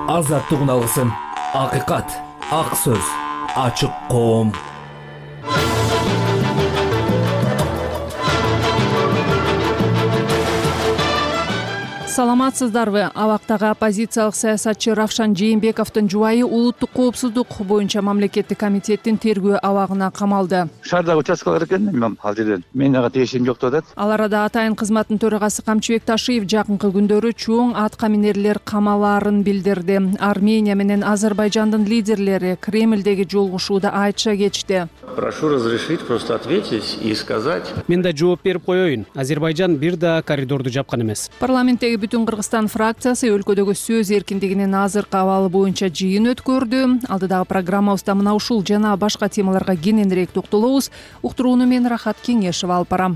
азаттык алгысым, акыйкат, ак сөз, ачык коом. Саламатсыздарбы? Абактагы оппозициялык саясатчы Равшан Жээнбековдун жубайы улуттук коопсуздук боюнча мамлекеттик комитеттин тергөө абагына камалды. Шаардагы участкалар экен, ал жерден мен ага тиешим жок деп атат. Ал арада Атайын кызматтын төрагасы Камчыбек Ташиев жакынкы күндөрү чоң атка минерлер камалаарын билдирди. Армения менен Азербайжандын лидерлери Кремлдеги жолугушууда айтыша кетишти. Прошу разрешить просто ответить и сказать. Мен да жооп берип коеюн. Азербайжан бир да коридорду жапкан эмес. Парламенттеги Бүтүн Кыргызстан фракциясы өлкөдөгү сөз эркиндигинин азыркы абалы боюнча жыйын өткөрдү. Алдыдагы программабызда мына ушул жана башка темаларга кененирээк токтолобуз. Уктурууну мен Рахат Кеңешева алып барам.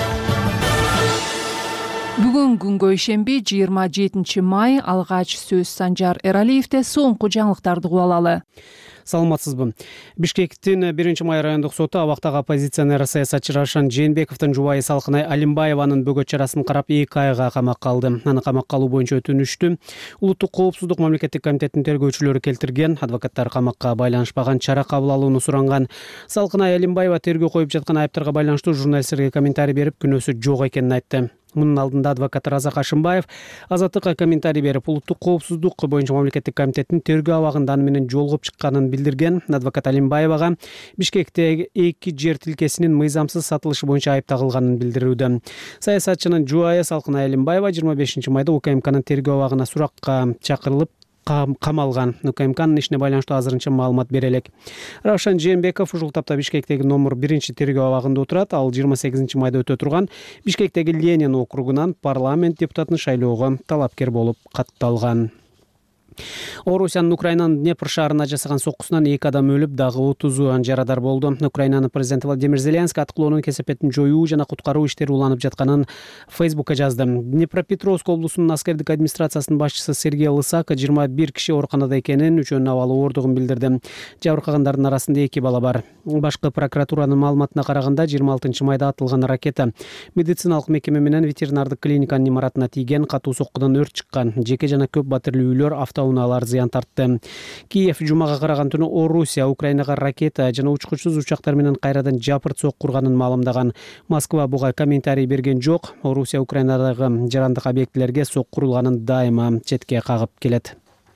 Бүгүн күнгө ишемби 27 май алгач сөз Санжар Эралиевде соңку жаңылыктарды угуп алалы. Саламатсызбы? Бишкектин 1 май райондук соту абактагы оппозиционер саясатчы Равшан Жээнбековдун жубайы Салкынай Алимбаеванын бөгөт чарасын карап 2 айга камакка алды. Аны камакка алуу боюнча өтүнүштү улуттук коопсуздук мамлекеттик комитетинин тергөөчүлөрү келтирген. Адвокаттар камакка байланышпаган, чара кабыл алууну суранган. Салкынай Алимбаева тергөө коюп жаткан айыптарга байланыштуу журналисттерге комментарий берип, күнөөсү жок экенин айтты. Мунун алдында адвокат Разак Ашымбаев Азаттыкка комментарий берип, улуттук коопсуздук боюнча мамлекеттик комитеттин тергөө абагында аны менен жолугуп чыкканын билдирген. Адвокат Алимбаевага Бишкектеги 2 жер тилкесинин мыйзамсыз сатылышы боюнча айып тагылганын билдирүүдө. Саясатчынын жубайы Салкынай Алимбаева 25 майда УКМКнын тергөө абагына суракка чакырылып камалган. УКМКнын ишине байланыштуу азырынча маалымат бере элек. Равшан Жээнбеков ушул тапта Бишкектеги номер 1 тергөө абагында отурат. Ал 28 майда өтө турган Бишкектеги Ленин округунан парламент депутатын шайлоого талапкер болуп катталган. Орусиянын Украинанын Днепр шаарына жасаган соккусунан 2 адам өлүп, дагы 30 жарадар болду. Украинанын президенти Владимир Зеленский аткылоонун кесепетин жоюу жана куткаруу иштери уланып жатканын Фейсбукка жазды. Днепропетровск облусунун аскердик администрациясынын башчысы Сергей Лысак 21 киши ооруканада экенин, 3-өнүн абалы оордугун билдирди. Жабыркагандардын арасында 2 бала бар. Башкы прокуратуранын маалыматына караганда 26 майда атылган ракета медициналык мекеме менен ветеринардык клиниканын имаратына тийген, катуу соккудан өрт чыккан. Жеке жана көп батирлүү үйлөр, автоунаалар зыян тартты. Киев жумага караган түнү Орусия Украинага ракета жана учкучсуз учактар менен кайрадан жапырт соккурганын маалымдаган. Москва буга комментарий берген жок. Орусия Украинадагы жарандык объектилерге соккурулганын дайыма четке кагып келет.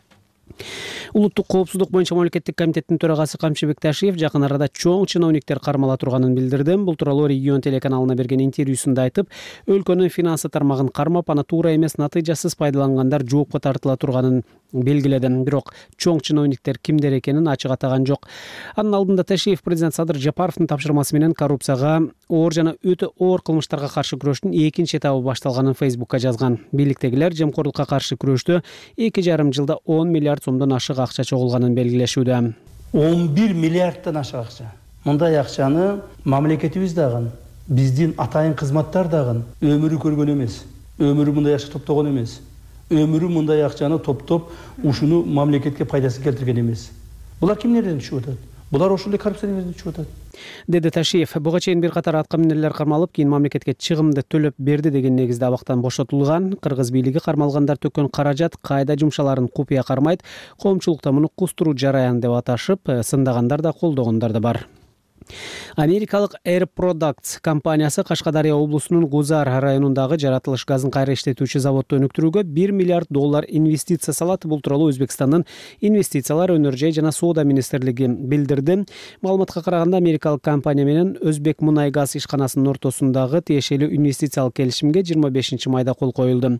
Улуттук коопсуздук боюнча мамлекеттик комитеттин төрагасы Камчыбек Ташиев жакын арада чоң чиновниктер кармала турганын билдирди. Бул тууралуу регион телеканалына берген интервьюсунда айтып, өлкөнүн финансы тармагын кармап, аны туура эмес натыйжасыз пайдалангандар жоопко тартыла турганын белгиледи. Бирок чоң чиновниктер кимдер экенин ачык атаган жок. Анын алдында Ташиев президент Садыр Жапаровдун тапшырмасы менен коррупцияга, оор жана өтө оор кылмыштарга каршы күрөштүн 2 этабы башталганын Фейсбукка жазган. Бийликтегилер жемкорлукка каршы күрөштө 2,5 жылда 10 миллиард сомдон ашык акча чогулганын белгилешүүдө. 11 миллиардтан ашык акча. Мындай акчаны мамлекетибиз дагы, биздин атайын кызматтар дагы өмүрү көргөн эмес. Өмүрү мындай акча топтогон эмес. Өмүрү мындай акчаны топтоп, ушуну мамлекетке пайдасын келтирген эмес. Булар кимдерден түшүп атат? Булар ошол эле коррупционерден түшүп атат. Деди Ташиев. Буга чейин бир катар атка минерлер кармалып, кийин мамлекетке чыгымды төлөп берди деген негизде абактан бошотулган. Кыргыз бийлиги кармалгандар төккөн каражат кайда жумшаларын купуя кармайт, коомчулукта муну кустуруу жараян деп аташып, сындагандар да колдогондар да бар. Америкалык Air Products компаниясы Кашкадария облусунун Гузар районундагы жаратылыш газын кайра иштетүүчү заводду өнүктүрүүгө $1 миллиард инвестиция салат. Бул тууралуу Өзбекстандын инвестициялар, өнөр-жай жана соода министрлиги билдирди. Маалыматка караганда, америкалык компания менен Өзбек мунай газ ишканасынын ортосундагы тиешелүү инвестициялык келишимге 25 майда кол коюлду.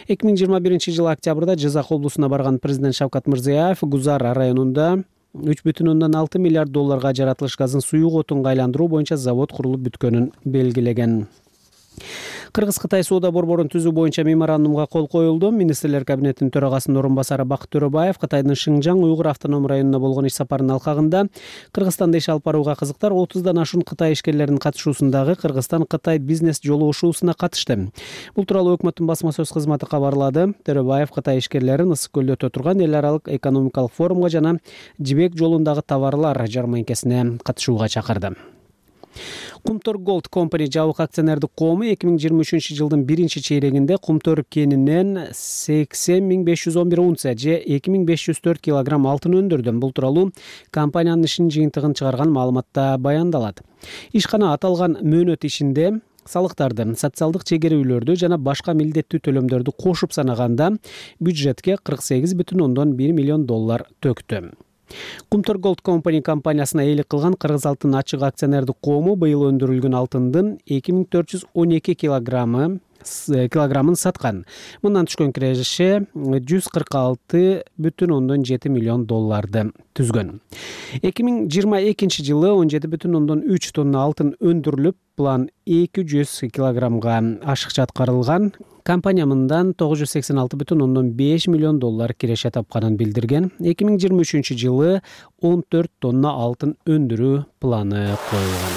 2021 жылы октябрда Жизак облусуна барган президент Шавкат Мырзиёев Гузар районунда $3,6 миллиард жаратылыш газын суюк отунга айландыруу боюнча завод курулуп бүткөнүн белгилеген. Кыргыз-Кытай соода борборун түзүү боюнча меморандумга кол коюлду. Министрлер кабинетинин төрагасынын орун басары Бакыт Төрөбаев Кытайдын Шыңжаң уйгур автоном районуна болгон иш сапарынын алкагында Кыргызстанда иш алып барууга кызыктар 30дан ашуун Кытай ишкерлеринин катышуусундагы Кыргызстан-Кытай бизнес жолугушуусуна катышты. Бул тууралуу өкмөттүн басма сөз кызматы кабарлады. Төрөбаев Кытай ишкерлерин Ысык көлдө өтө турган эл аралык экономикалык форумга жана Жибек жолундагы товарлар жарманкесине катышууга чакырды. Кумтор Gold Company жабык акционердик коому 2023 жылдын 1-чейрегинде Кумтор кенинен 80.511 унция же 2504 килограмм алтын өндүрдү. Бул тууралуу компаниянын ишинин жыйынтыгын чыгарган маалыматта баяндалат. Ишкана аталган мөөнөт ишинде салыктарды, социалдык чегерүүлөрдү жана башка милдеттүү төлөмдөрдү кошуп санаганда бюджетке $48,1 миллион төктү. Кумтор Gold Company компаниясына ээлик кылган Кыргыз алтын ачык акционердик коому быйыл өндүрүлгөн алтындын 2412 килограммын саткан. Мындан түшкөн киреше $146,7 миллион түзгөн. 2022 жылы 17,3 тонна алтын өндүрүлүп, план 200 килограммга ашыкча аткарылган. Компания мындан $986,5 миллион киреше тапканын билдирген. 2023 жылы 14 тонна алтын өндүрүү планы коюлган.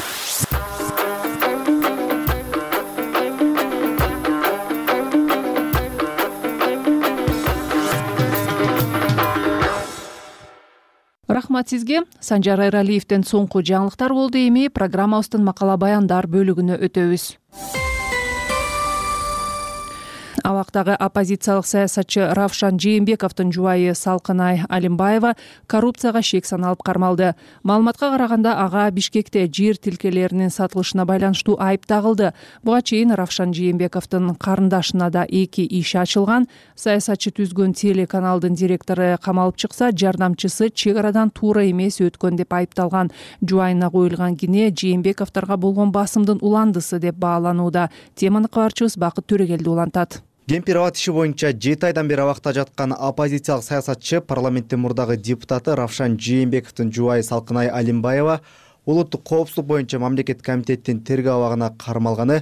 Рахмат сизге. Санжар Айралиевден соңку жаңылыктар болду. Эми программабыздын макала баяндар бөлүгүнө өтөбүз. Абактагы оппозициялык саясатчы Равшан Жээнбековдун жубайы Салкынай Алимбаева коррупцияга шек саналып кармалды. Маалыматка караганда ага Бишкекте жер тилкелеринин сатылышына байланыштуу айып тагылды. Буга чейин Равшан Жээнбековдун карындашына да 2 иш ачылган. Саясатчы түзгөн телеканалдын директору камалып чыкса, жардамчысы чек арадан туура эмес өткөн деп айыпталган. Жубайына коюлган кине Жээнбековдорго болгон басымдын уландысы деп бааланууда. Теманы кабарчыбыз Бакыт Төрөгелди улантат. Гемпирабад иши боюнча 7 айдан бери абакта жаткан оппозициялык саясатчы парламенттин мурдагы депутаты Равшан Жээнбековдун жубайы Салкынай Алимбаева улуттук коопсуздук боюнча мамлекет комитеттин тергөө абагына кармалганы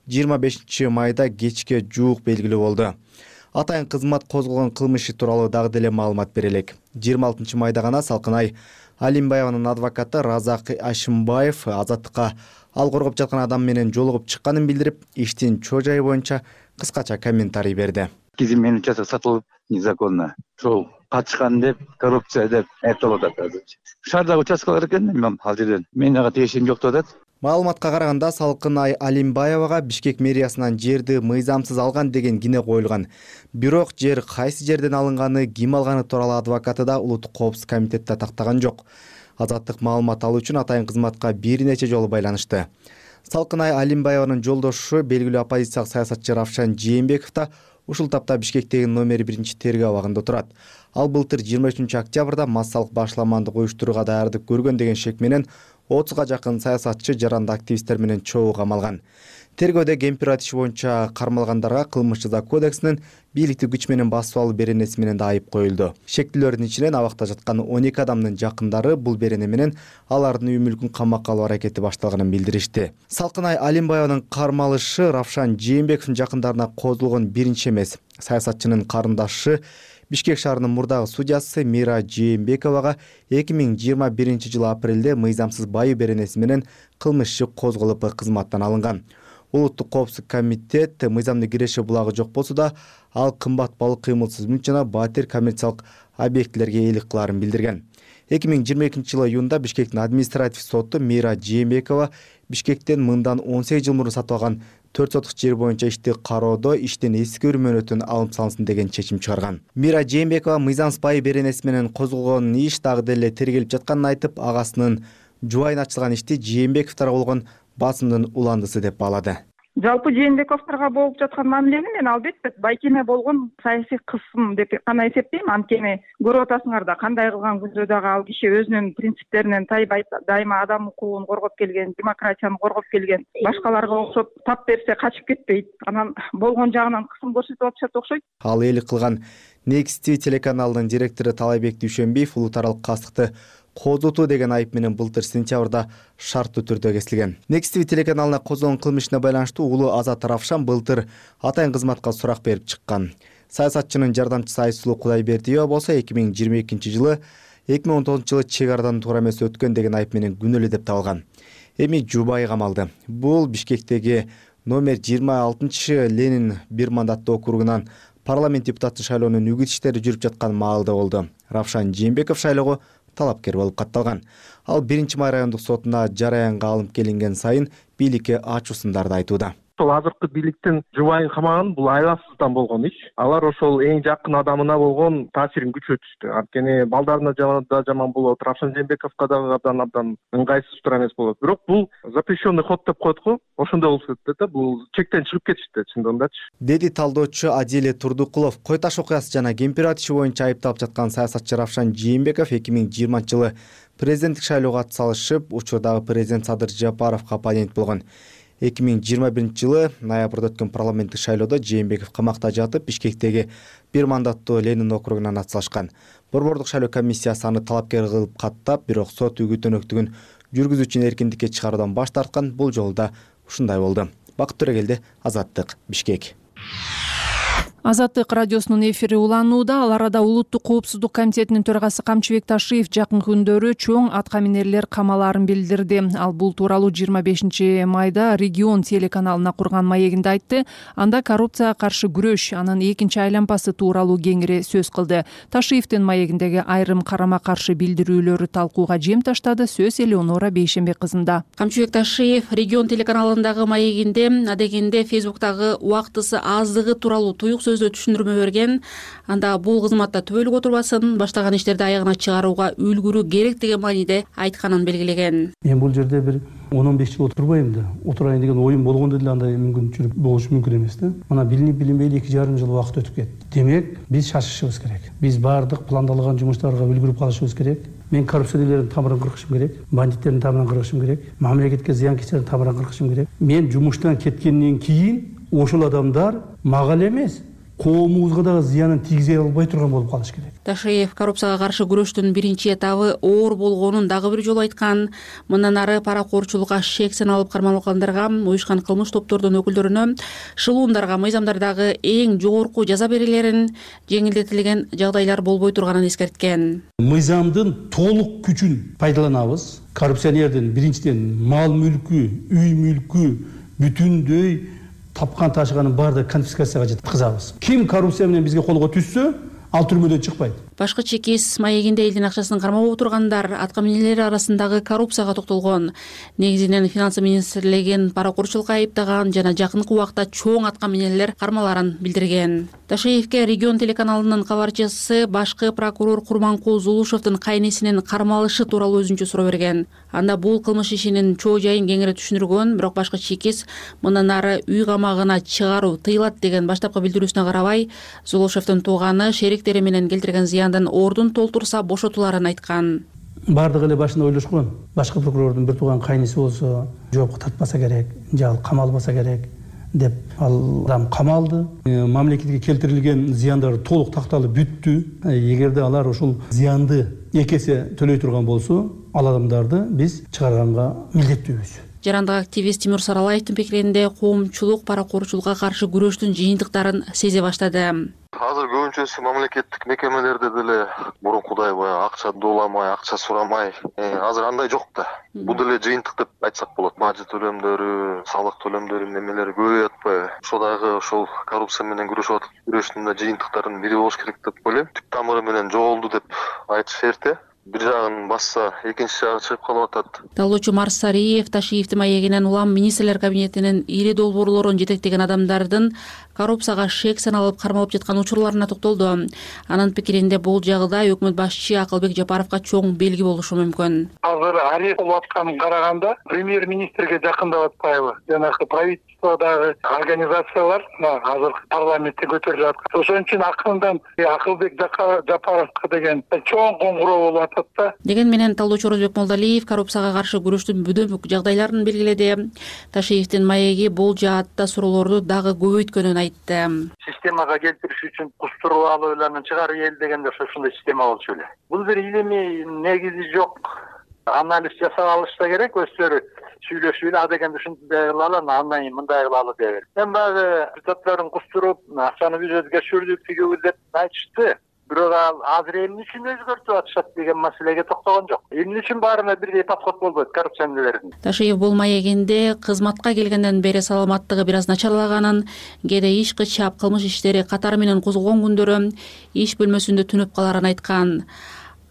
25 майда кечке жуук белгилүү болду. Атайын кызмат козголгон кылмыш тууралуу дагы деле маалымат берелек. 26 майда гана Салкынай Алимбаеванын адвокаты Разак Ашимбаев азаттыкка ал коргоп жаткан адам менен жолугуп чыкканын билдирип, иштин чоо жайы боюнча кыскача комментарий берди. Кизим участок сатылып незаконно. Сол качкан деп, коррупция деп айтылып атат азыр. Шаардагы участкалар экен, ал жерден мен ага тиешим жок деп атат. Маалыматка караганда Салкынай Алимбаевага Бишкек мэриясынан жерди мыйзамсыз алган деген кине коюлган. Бирок жер кайсы жерден алынганы, ким алганы тууралуу адвокаты да улуттук коопсуздук комитетте тактаган жок. Азаттык маалымат алуу үчүн атайын кызматка бир нече жолу байланышты. Салкынай Алимбаеванын жолдошу белгилүү оппозициялык саясатчы Равшан Жээнбеков да ушул тапта Бишкектеги номер 1 тергөө абагында турат. Ал былтыр 23 октябрда массалык башламандык уюштурууга даярдык көргөн деген шек менен 30га жакын саясатчы жаранды активисттер менен чогуу камалган. Тергөөдө Гемпирабад иши боюнча кармалгандарга кылмыш жаза кодексинин бийликти күч менен басып алуу беренеси менен да айып коюлду. Шектүүлөрдүн ичинен абакта жаткан 12 адамдын жакындары бул берене менен алардын үй мүлкүн камакка алуу аракети башталганын билдиришти. Салкынай Алимбаеванын кармалышы Равшан Жээнбековдун жакындарына козулгон биринчи эмес. Саясатчынын карындашы Бишкек шаарынын мурдагы судьясы Мира Жээнбековага 2021 жылы апрелде мыйзамсыз байы беренеси менен кылмыш иши козголуп кызматтан алынган. Улуттук коопсуздук комитет мыйзамдуу киреше булагы жок болсо да, ал кымбат балык, кыймылсыз мүлк жана батир коммерциялык объектилерге ээлик кыларын билдирген. 2022 жылы июнда Бишкектин административ соту Мира Жээнбекова Бишкектен мындан 18 жыл мурун сатып алган 4 сотук жер боюнча ишти кароодо иштен эскерүү мөөнөтүн алынып салынсын деген чечим чыгарган. Мира Жээнбекова мыйзамсыз байы беренеси менен козголгон иш дагы деле тергелип жатканын айтып, агасынын жубайына ачылган ишти Жээнбековдорго болгон басымдын уландысы деп баалады. Жалпы Жээнбековдорго болуп жаткан мамилени мен албетте байкеме болгон саясий кысым деп гана эсептейм. Анткени көрүп атасыңар да, кандай кылган күндө дагы ал киши өзүнүн принциптеринен тайбайт, дайыма адам укугун коргоп келген, демократияны коргоп келген, башкаларга окшоп тап берсе качып кетпейт. Анан болгон жагынан кысым көрсөтүп атышат окшойт. Ал ээлик кылган Next TV телеканалынын директору Талайбек Дүйшөнбиев улут аралык кастыкты козутуу деген айып менен былтыр сентябрда шарттуу түрдө кесилген. Next TV телеканалына козголгон кылмышына байланыштуу улуу Азат Равшан былтыр атайын кызматка сурак берип чыккан. Саясатчынын жардамчысы Айсулуу Кудайбердиева болсо 2022 жылы 2019 жылы чек арадан туура эмес өткөн деген айып менен күнөөлүү деп табылган. Эми жубайы камалды. Бул Бишкектеги номер 26 Ленин бир мандаттуу округунан парламент депутаты шайлоонун үгүт иштери жүрүп жаткан маалда болду. Равшан Жээнбеков шайлоого талапкер болуп катталган. Ал 1-май райондук сотуна жараянга алынып келинген сайын бийликке ачуусундарды айтууда. Ошол азыркы бийликтин жубайын камаган бул айласыздан болгон иш. Алар ошол эң жакын адамына болгон таасирин күчөтүштү. Анткени балдарына да жаман болот, Равшан Жээнбековго дагы абдан ыңгайсыз тура эмес болот. Бирок бул запрещенный ход деп коет го. Ошондой болуп кетти да, бул чектен чыгып кетишти чындыгындачы. Деди талдоочу Адиле Турдукулов. Кой таш окуясы жана Кемпир атышы боюнча айыпталып жаткан саясатчы Равшан Жээнбеков 2020-жылы президенттик шайлоого ат салышып, учурдагы президент Садыр Жапаровго оппонент болгон. 2021-жылы ноябрда өткөн парламенттик шайлоодо Жээнбеков камакта жатып, Бишкектеги 1 мандаттуу Ленин округунан ат салышкан. Борбордук шайлоо комиссиясы аны талапкер кылып каттап, бирок сот үгүтөнөктүгүн жүргүзүүчүнү эркиндикке чыгаруудан баш тарткан. Бул жолу да ушундай болду. Бакыт Төрөгелди, Азаттык, Бишкек. Азаттык радиосунун эфири уланууда. Ал арада Улуттук коопсуздук комитетинин төрагасы Камчыбек Ташиев жакынкы күндөрү чоң атка минерлер камалаарын билдирди. Ал бул тууралуу 25-майда Регион телеканалына курган маегинде айтты. Анда коррупцияга каршы күрөш, анын экинчи айлампасы тууралуу кеңири сөз кылды. Ташиевдин маегиндеги айрым карама каршы билдирүүлөрү талкууга жем таштады. Сөз Элеонора Бейшенбек кызында. Камчыбек Ташиев Регион телеканалындагы маегинде адегенде Фейсбуктагы убактысы аздыгы тууралуу туюк сөздө түшүндүрмө берген. Анда бул кызматта түбөлүк отурбасын, баштаган иштерди аягына чыгарууга үлгүрүү керек деген мааниде айтканын белгилеген. Мен бул жерде бир 10-15 жыл отурбайм да. Отурайын деген оюм болгондо деле андай мүмкүнчүлүк болушу мүмкүн эмес да. Мына билинип билинбейли 2,5 жыл убакыт өтүп кетти. Демек, биз шашышыбыз керек. Биз баардык пландалган жумуштарга үлгүрүп калышыбыз керек. Мен коррупционерлердин тамырын кыркышым керек, бандиттердин тамырын кыркышым керек, мамлекетке зыянкечтердин тамырын кыркышым керек. Мен жумуштан кеткенден кийин ошол адамдар мага эле эмес, коомубузга дагы зыянын тийгизе албай турган болуп калыш керек. Ташиев коррупцияга каршы күрөштүн биринчи этабы оор болгонун дагы бир жолу айткан. Мындан ары паракорчулукка шек саналып кармалгандарга, уюшкан кылмыш топтордун өкүлдөрүнө, шылуундарга, мыйзамдардагы эң жогорку жаза берилерин жеңилдетилген жагдайлар болбой турганын эскерткен. Мыйзамдын толук күчүн пайдаланабыз. Коррупционердин биринчиден мал мүлкү, үй мүлкү бүтүндөй тапкан ташыганын баардыгы конфискацияга жеткизабыз. Ким коррупция менен бизге колго түшсө, ал түрмөдөн чыкпайт. Башкы чекис маегинде элдин акчасын кармап отургандар атка минерлер арасындагы коррупцияга токтолгон. Негизинен финансы министрлигин паракорчулукка айыптаган жана жакынкы убакта чоң атка минерлер кармаларын билдирген. Ташиевке Регион телеканалынын кабарчысы башкы прокурор Курманкул Зулушевдин кайнесинин кармалышы тууралуу өзүнчө суроо берген. Анда бул кылмыш ишинин чоо жайын кеңири түшүндүргөн, бирок башкы чекис мындан ары үй камагына чыгаруу тыйылат деген баштапкы билдирүүсүнө карабай, Зулушевдин тууганы шериктери менен келтирген зыяндын ордун толтурса бошотуларын айткан. Бардыгы эле башында ойлошкон. Башкы прокурордун бир тууган кайнеси болсо жоопко тартпаса керек, же ал камалбаса керек деп ал адам камалды. Мамлекетке келтирилген зыяндар толук такталып бүттү. Эгерде алар ушул зыянды эки эсе төлөй турган болсо, ал адамдарды биз чыгарганга милдеттүүбүз. Жарандык активист Тимур Саралаевдин пикиринде коомчулук паракорчулукка каршы күрөштүн жыйынтыктарын сезе баштады. Азыр көбүнчөсү мамлекеттик мекемелерде деле мурункудай баягы акча дууламай, акча сурамай, азыр андай жок да. Бул деле жыйынтык деп айтсак болот. Бажы төлөмдөрү, салык төлөмдөрү немелери көбөйүп атпайбы? Ошо дагы ошол коррупция менен күрөшүп атат. Күрөштүн да жыйынтыктарынын бири болуш керек деп ойлойм. Түп тамыры менен жоголду деп айтыш эрте. Бир жагын басса, экинчи жагы чыгып калып атат. Талоочу Марс Сариев Ташиевдин маегинен улам министрлер кабинетинин ири долбоорлорун жетектеген адамдардын коррупцияга шек саналып кармалып жаткан учурларына токтолду. Анын пикиринде бул жагда өкмөт башчы Акылбек Жапаровго чоң белги болушу мүмкүн. Азыр арест болуп атканын караганда премьер-министрге жакындап атпайбы? Жанагы правительстводагы организациялар азыр парламентте көтөрүлүп аткан. Ошон үчүн акырындан Акылбек Жапаровго деген чоң коңгуроо болуп атат. Деген менен талоочу Орозбек Молдалиев коррупцияга каршы күрөштүн бүдөмүк жагдайларын белгиледи. Ташиевдин маеги бул жаатта суроолорду дагы көбөйткөнүн айтты. Системага келтириш үчүн куштуруп алууларын чыгарып эл дегенде ошондой система болчу эле. Бул бир илимий негизи жок анализ жасап алышса керек, өздөрү сүйлөшүп эле адегенде ушундай кылалы, андан кийин мындай кылалы деп. Мен баягы депутаттарын куштуруп, акчаны бюджетке түшүрдүк тигүү деп айтышты. Бирок азыр эмне үчүн өзгөртүп атышат деген маселеге токтогон жок. Эмне үчүн баарына бирдей подход болбойт коррупционерлердин? Ташиев бул маегинде кызматка келгенден бери саламаттыгы бир аз начарлаганын, кээде иш кычап, кылмыш иштери катары менен козголгон күндөрү иш бөлмөсүндө түнөп каларын айткан.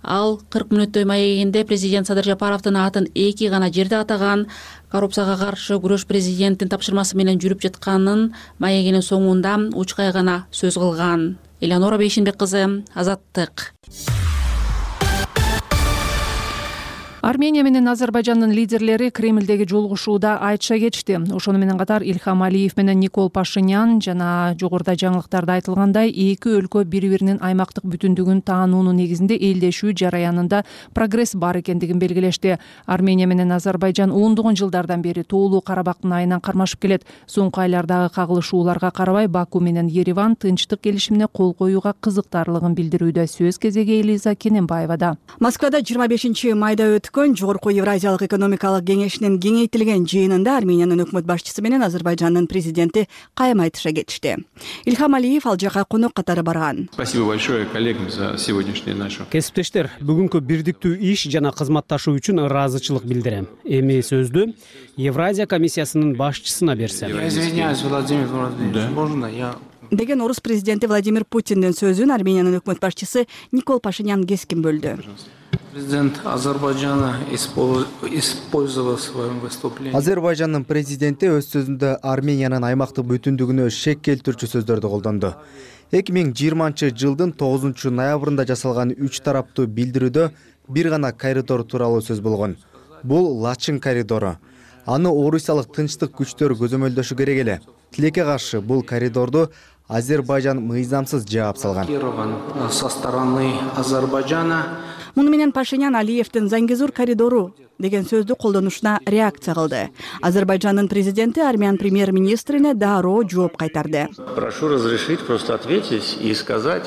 Ал 40 мүнөттөй маегинде президент Садыр Жапаровдун атын 2 гана жерде атаган, коррупцияга каршы күрөш президенттин тапшырмасы менен жүрүп жатканын маегинин соңунда учкай гана сөз кылган. Элеонора Бейшенбек кызы, Азаттык. Армения менен Азербайжандын лидерлери Кремлдеги жолугушууда айтыша кетишти. Ошону менен катар Ильхам Алиев менен Никол Пашинян жана жогоруда жаңылыктарда айтылгандай, эки өлкө бири-биринин аймактык бүтүндүгүн таануунун негизинде элдешүү жараянында прогресс бар экендигин белгилешти. Армения менен Азербайжан ондогон жылдардан бери Тоолуу Карабактын айынан кармашып келет. Соңку айлардагы кагылышууларга карабай Баку менен Ереван тынчтык келишимине кол коюуга кызыктарлыгын билдирүүдө. Сөз кезеги Элиза Кененбаевада. Москвада 25 майда Жогорку Евразиялык экономикалык кеңешинин кеңейтилген жыйынында Армениянын өкмөт башчысы менен Азербайжандын президенти кайым айтыша кетишти. Ильхам Алиев ал жака конок катары барган. Спасибо большое коллегам за сегодняшнюю нашу. Кесиптештер, бүгүнкү бирдиктүү иш жана кызматташуу үчүн ыраазычылык билдирем. Эми сөздү Евразия комиссиясынын башчысына берсем. Я извиняюсь, Владимир Владимирович, можно я... Деген орус президенти Владимир Путиндин сөзүн Армениянын өкмөт башчысы Никол Пашинян кескин бөлдү. Президент Азербайджана использовал в своем выступлении. Азербайжандын президенти өз сөзүндө Армениянын аймактык бүтүндүгүнө шек келтирүүчү сөздөрдү колдонду. 2020-жылдын 9 ноябрында жасалган 3 тараптуу билдирүүдө бир гана коридор тууралуу сөз болгон. Бул Лачын коридору. Аны орусиялык тынчтык күчтөр көзөмөлдөшү керек эле. Тилекке каршы бул коридорду Азербайжан мыйзамсыз жаап салган. Со стороны Азербайджана. Муну менен Пашинян Алиевдин Зангезур коридору деген сөздү колдонушуна реакция кылды. Азербайжандын президенти армян премьер-министрине дароо жооп кайтарды. Прошу разрешить просто ответить и сказать,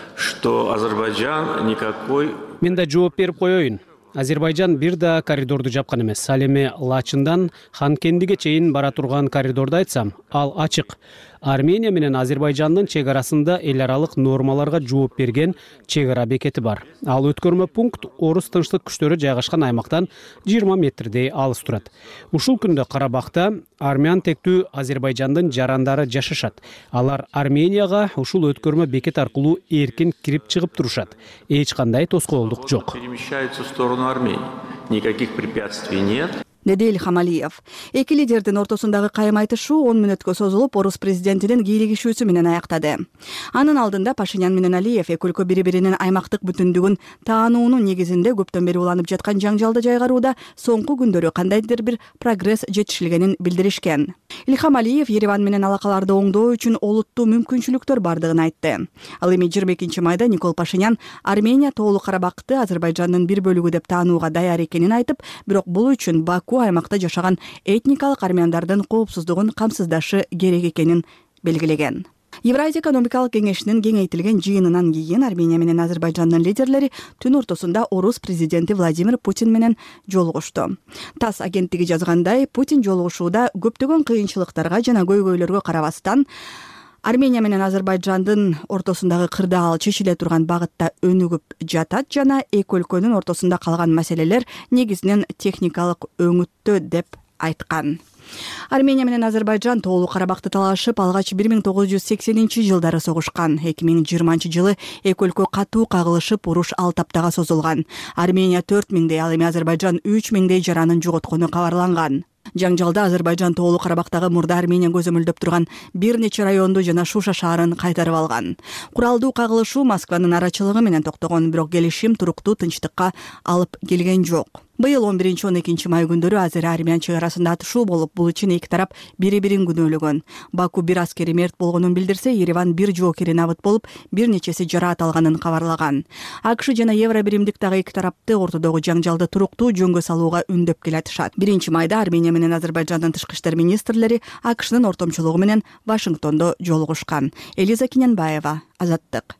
что Азербайджан никакой... Мен да жооп берип коеюн. Азербайжан бир да коридорду жапкан эмес. Ал эми Лачындан Ханкендиге чейин бара турган коридорду айтсам, ал ачык. Армения менен Азербайжандын чек арасында эл аралык нормаларга жооп берген чек ара бекети бар. Ал өткөрмө пункт орус тынчтык күчтөрү жайгашкан аймактан 20 метрдей алыс турат. Ушул күндө Карабакта армян тектүү Азербайжандын жарандары жашашат. Алар Арменияга ушул өткөрмө бекет аркылуу эркин кирип чыгып турушат. Эч кандай тоскоолдук жок. Перемещаются в сторону Армении. Никаких препятствий нет. Деди Ильхам Алиев. Эки лидердин ортосундагы кайым айтышуу 10 мүнөткө созулуп, орус президентинин кийлигишүүсү менен аяктады. Анын алдында Пашинян менен Алиев эки өлкө бири-биринин аймактык бүтүндүгүн таануунун негизинде көптөн бери уланып жаткан жаңжалды жайгарууда соңку күндөрү кандайдыр бир прогресс жетишилгенин билдиришкен. Ильхам Алиев Ереван менен алакаларды оңдоо үчүн олуттуу мүмкүнчүлүктөр бардыгын айтты. Ал эми 22 майда Никол Пашинян Армения Тоолуу Карабакты Азербайжандын бир бөлүгү деп таанууга даяр экенин айтып, бирок бул үчүн Баку аймакта жашаган этникалык армяндардын коопсуздугун камсыздашы керек экенин белгилеген. Евразия экономикалык кеңешинин кеңейтилген жыйынынан кийин Армения менен Азербайжандын лидерлери түн ортосунда орус президенти Владимир Путин менен жолугушту. ТАСС агенттиги жазгандай, Путин жолугушууда көптөгөн кыйынчылыктарга жана көйгөйлөргө карабастан Армения менен Азербайжандын ортосундагы кырдаал чечиле турган багытта өнүгүп жатат жана эки өлкөнүн ортосунда калган маселелер негизинен техникалык өңүттө деп айткан. Армения менен Азербайжан Тоолуу Карабакты талашып алгач 1980-жылдары согушкан. 2020 жылы эки өлкө катуу кагылышып, уруш 6 аптага созулган. Армения 4000дей, ал эми Азербайжан 3000дей жаранын жоготкону кабарланган. Жаңжалда Азербайжан Тоолуу Карабактагы мурда Армения көзөмөлдөп турган бир нече районду жана Шуша шаарын кайтарып алган. Куралдуу кагылышуу Москванын арачылыгы менен токтогон, бирок келишим туруктуу тынчтыкка алып келген жок. Быйыл 11-12 май күндөрү Азер-армян чек арасында атышуу болуп, бул үчүн эки тарап бири-бирин күнөөлөгөн. Баку бир аскери мерт болгонун билдирсе, Ереван бир жоокери набыт болуп, бир нечеси жараат алганын кабарлаган. АКШ жана Евро биримдик дагы эки тарапты ортодогу жаңжалды туруктуу жөнгө салууга үндөп келатышат. 1 майда Армения менен Азербайжандын тышкы иштер министрлери АКШнын ортомчулугу менен Вашингтондо жолугушкан. Элиза Кененбаева, Азаттык.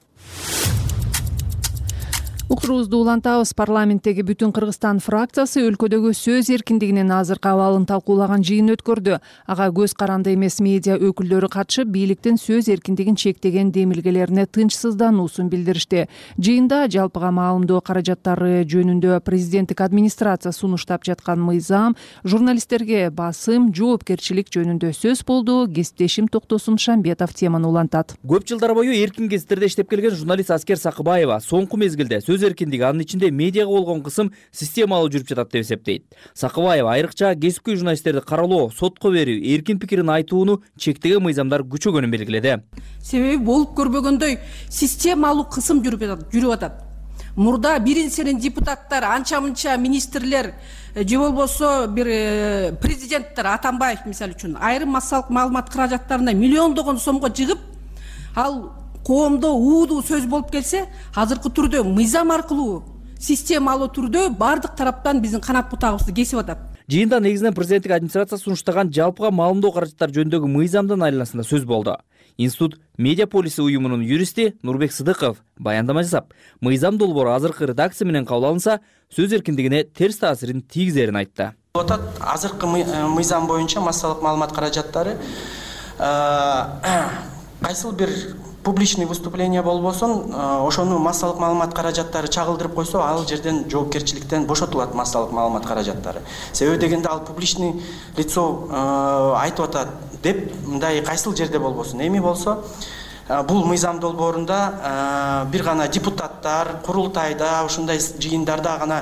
Уктуруубузду улантабыз. Парламенттеги Бүтүн Кыргызстан фракциясы өлкөдөгү сөз эркиндигинин азыркы абалын талкуулаган жыйын өткөрдү. Ага көз каранды эмес медиа өкүлдөрү катышып, бийликтин сөз эркиндигин чектеген демилгелерине тынчсыздануусун билдиришти. Жыйында жалпыга маалымдоо каражаттары жөнүндө президенттик администрация сунуштап жаткан мыйзам, журналисттерге басым, жоопкерчилик жөнүндө сөз болду. Кесиптешим Токтосун Шамбетов теманы улантат. Көп жылдар бою эркин гезиттерде иштеп келген журналист Аскер Сакыбаева соңку мезгилде сөз эркиндиги, анын ичинде медиага болгон кысым системалуу жүрүп жатат деп эсептейт. Сакыбаева айрыкча кесипкөй журналисттерди каралоо, сотко берүү, эркин пикирин айтууну чектеген мыйзамдар күчөгөнүн белгиледи. Себеби болуп көрбөгөндөй системалуу кысым жүрүп атат. Мурда биринчиден депутаттар, анча-мынча министрлер же болбосо бир президенттер, Атамбаев мисалы үчүн айрым массалык маалымат каражаттарына миллиондогон сомго жыгып, ал коомдо уудуу сөз болуп келсе, азыркы түрдө мыйзам аркылуу системалуу түрдө бардык тараптан биздин канат бутагыбызды кесип атат. Жыйында негизинен президенттик администрация сунуштаган жалпыга маалымдоо каражаттары жөнүндөгү мыйзамдын айланасында сөз болду. Институт Медиаполиси уюмунун юристи Нурбек Сыдыков баяндама жасап, мыйзам долбоору азыркы редакция менен кабыл алынса, сөз эркиндигине терс таасирин тийгизерин айтты. Азыркы мыйзам боюнча массалык маалымат каражаттары кайсыл бир публичный выступление болбосун, ошону массалык маалымат каражаттары чагылдырып койсо, ал жерден жоопкерчиликтен бошотулат массалык маалымат каражаттары. Себеби дегенде ал публичный лицо айтып атат деп, мындай кайсыл жерде болбосун. Эми болсо, бул мыйзам долбоорунда бир гана депутаттар курултайда, ушундай жыйындарда гана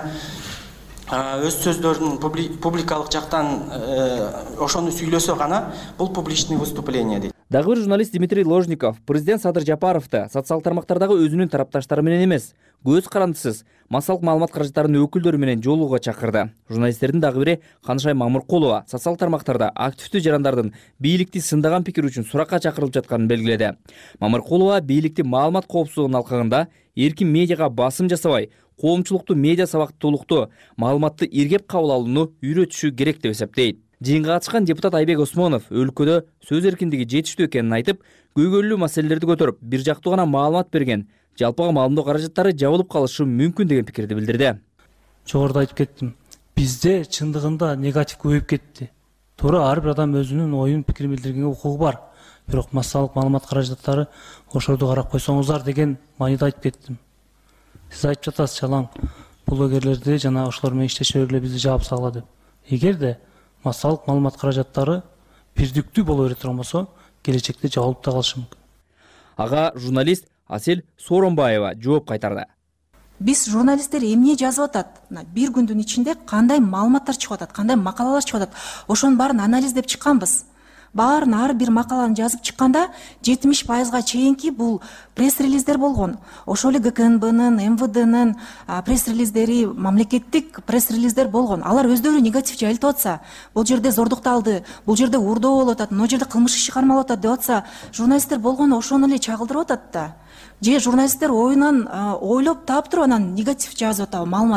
өз сөздөрүн публикалык жактан ошону сүйлөсө гана бул публичный выступление дейт. Дагы бир журналист Дмитрий Ложников президент Садыр Жапаровду социал тармактардагы өзүнүн тарапташтары менен эмес, көз карандысыз массалык маалымат каражаттарынын өкүлдөрү менен жолугууга чакырды. Журналисттердин дагы бири Канышай Мамыркулова социал тармактарда активдүү жарандардын бийликти сындаган пикир үчүн суракка чакырылып жатканын белгиледи. Мамыркулова бийликти маалымат коопсуздугунун алкагында эркин медиага басым жасабай, коомчулукту медиа сабактуулукту, маалыматты иргеп кабыл алууну үйрөтүшү керек деп эсептейт. Жыйынга катышкан депутат Айбек Осмонов өлкөдө сөз эркиндиги жетиштүү экенин айтып, көйгөйлүү маселелерди көтөрүп, бир жактуу гана маалымат берген, жалпыга маалымдоо каражаттары жабылып калышы мүмкүн деген пикирди билдирди. Жогоруда айтып кеттим. Бизде чындыгында негатив көбөйүп кетти. Туура ар бир адам өзүнүн оюн, пикирин билдиргенге укугу бар. Бирок массалык маалымат каражаттары ошорду карап койсоңуздар деген мааниде айтып кеттим. Сиз айтып жатасыз, жалаң блогерлерди жана ошолор менен иштеше бергиле, бизди жаап сагыла деп. Эгерде массалык маалымат каражаттары бирдиктүү боло бере турган келечекте жабылып да калышы мүмкүн. Ага журналист Асель Сооронбаева жооп кайтарды. Биз журналисттер эмне жазып атат? Бир күндүн ичинде кандай маалыматтар чыгып атат, кандай макалалар чыгып атат? Ошонун баарын анализдеп чыкканбыз. Баарын ар бир макаланы жазып чыкканда 70%га чейинки бул пресс-релиздер болгон. Ошол эле ГКНБнын, МВДнын пресс-релиздери, мамлекеттик пресс-релиздер болгон. Алар өздөрү негатив жайылтып атса, бул жерде зордукталды, бул жерде урдоо болуп атат, мына жерде кылмыш иши кармалып атат деп атса, журналисттер болгону ошону эле чагылдырып атат да. Же журналисттер оюнан ойлоп таап туруп анан негатив жазып атабы маалымат.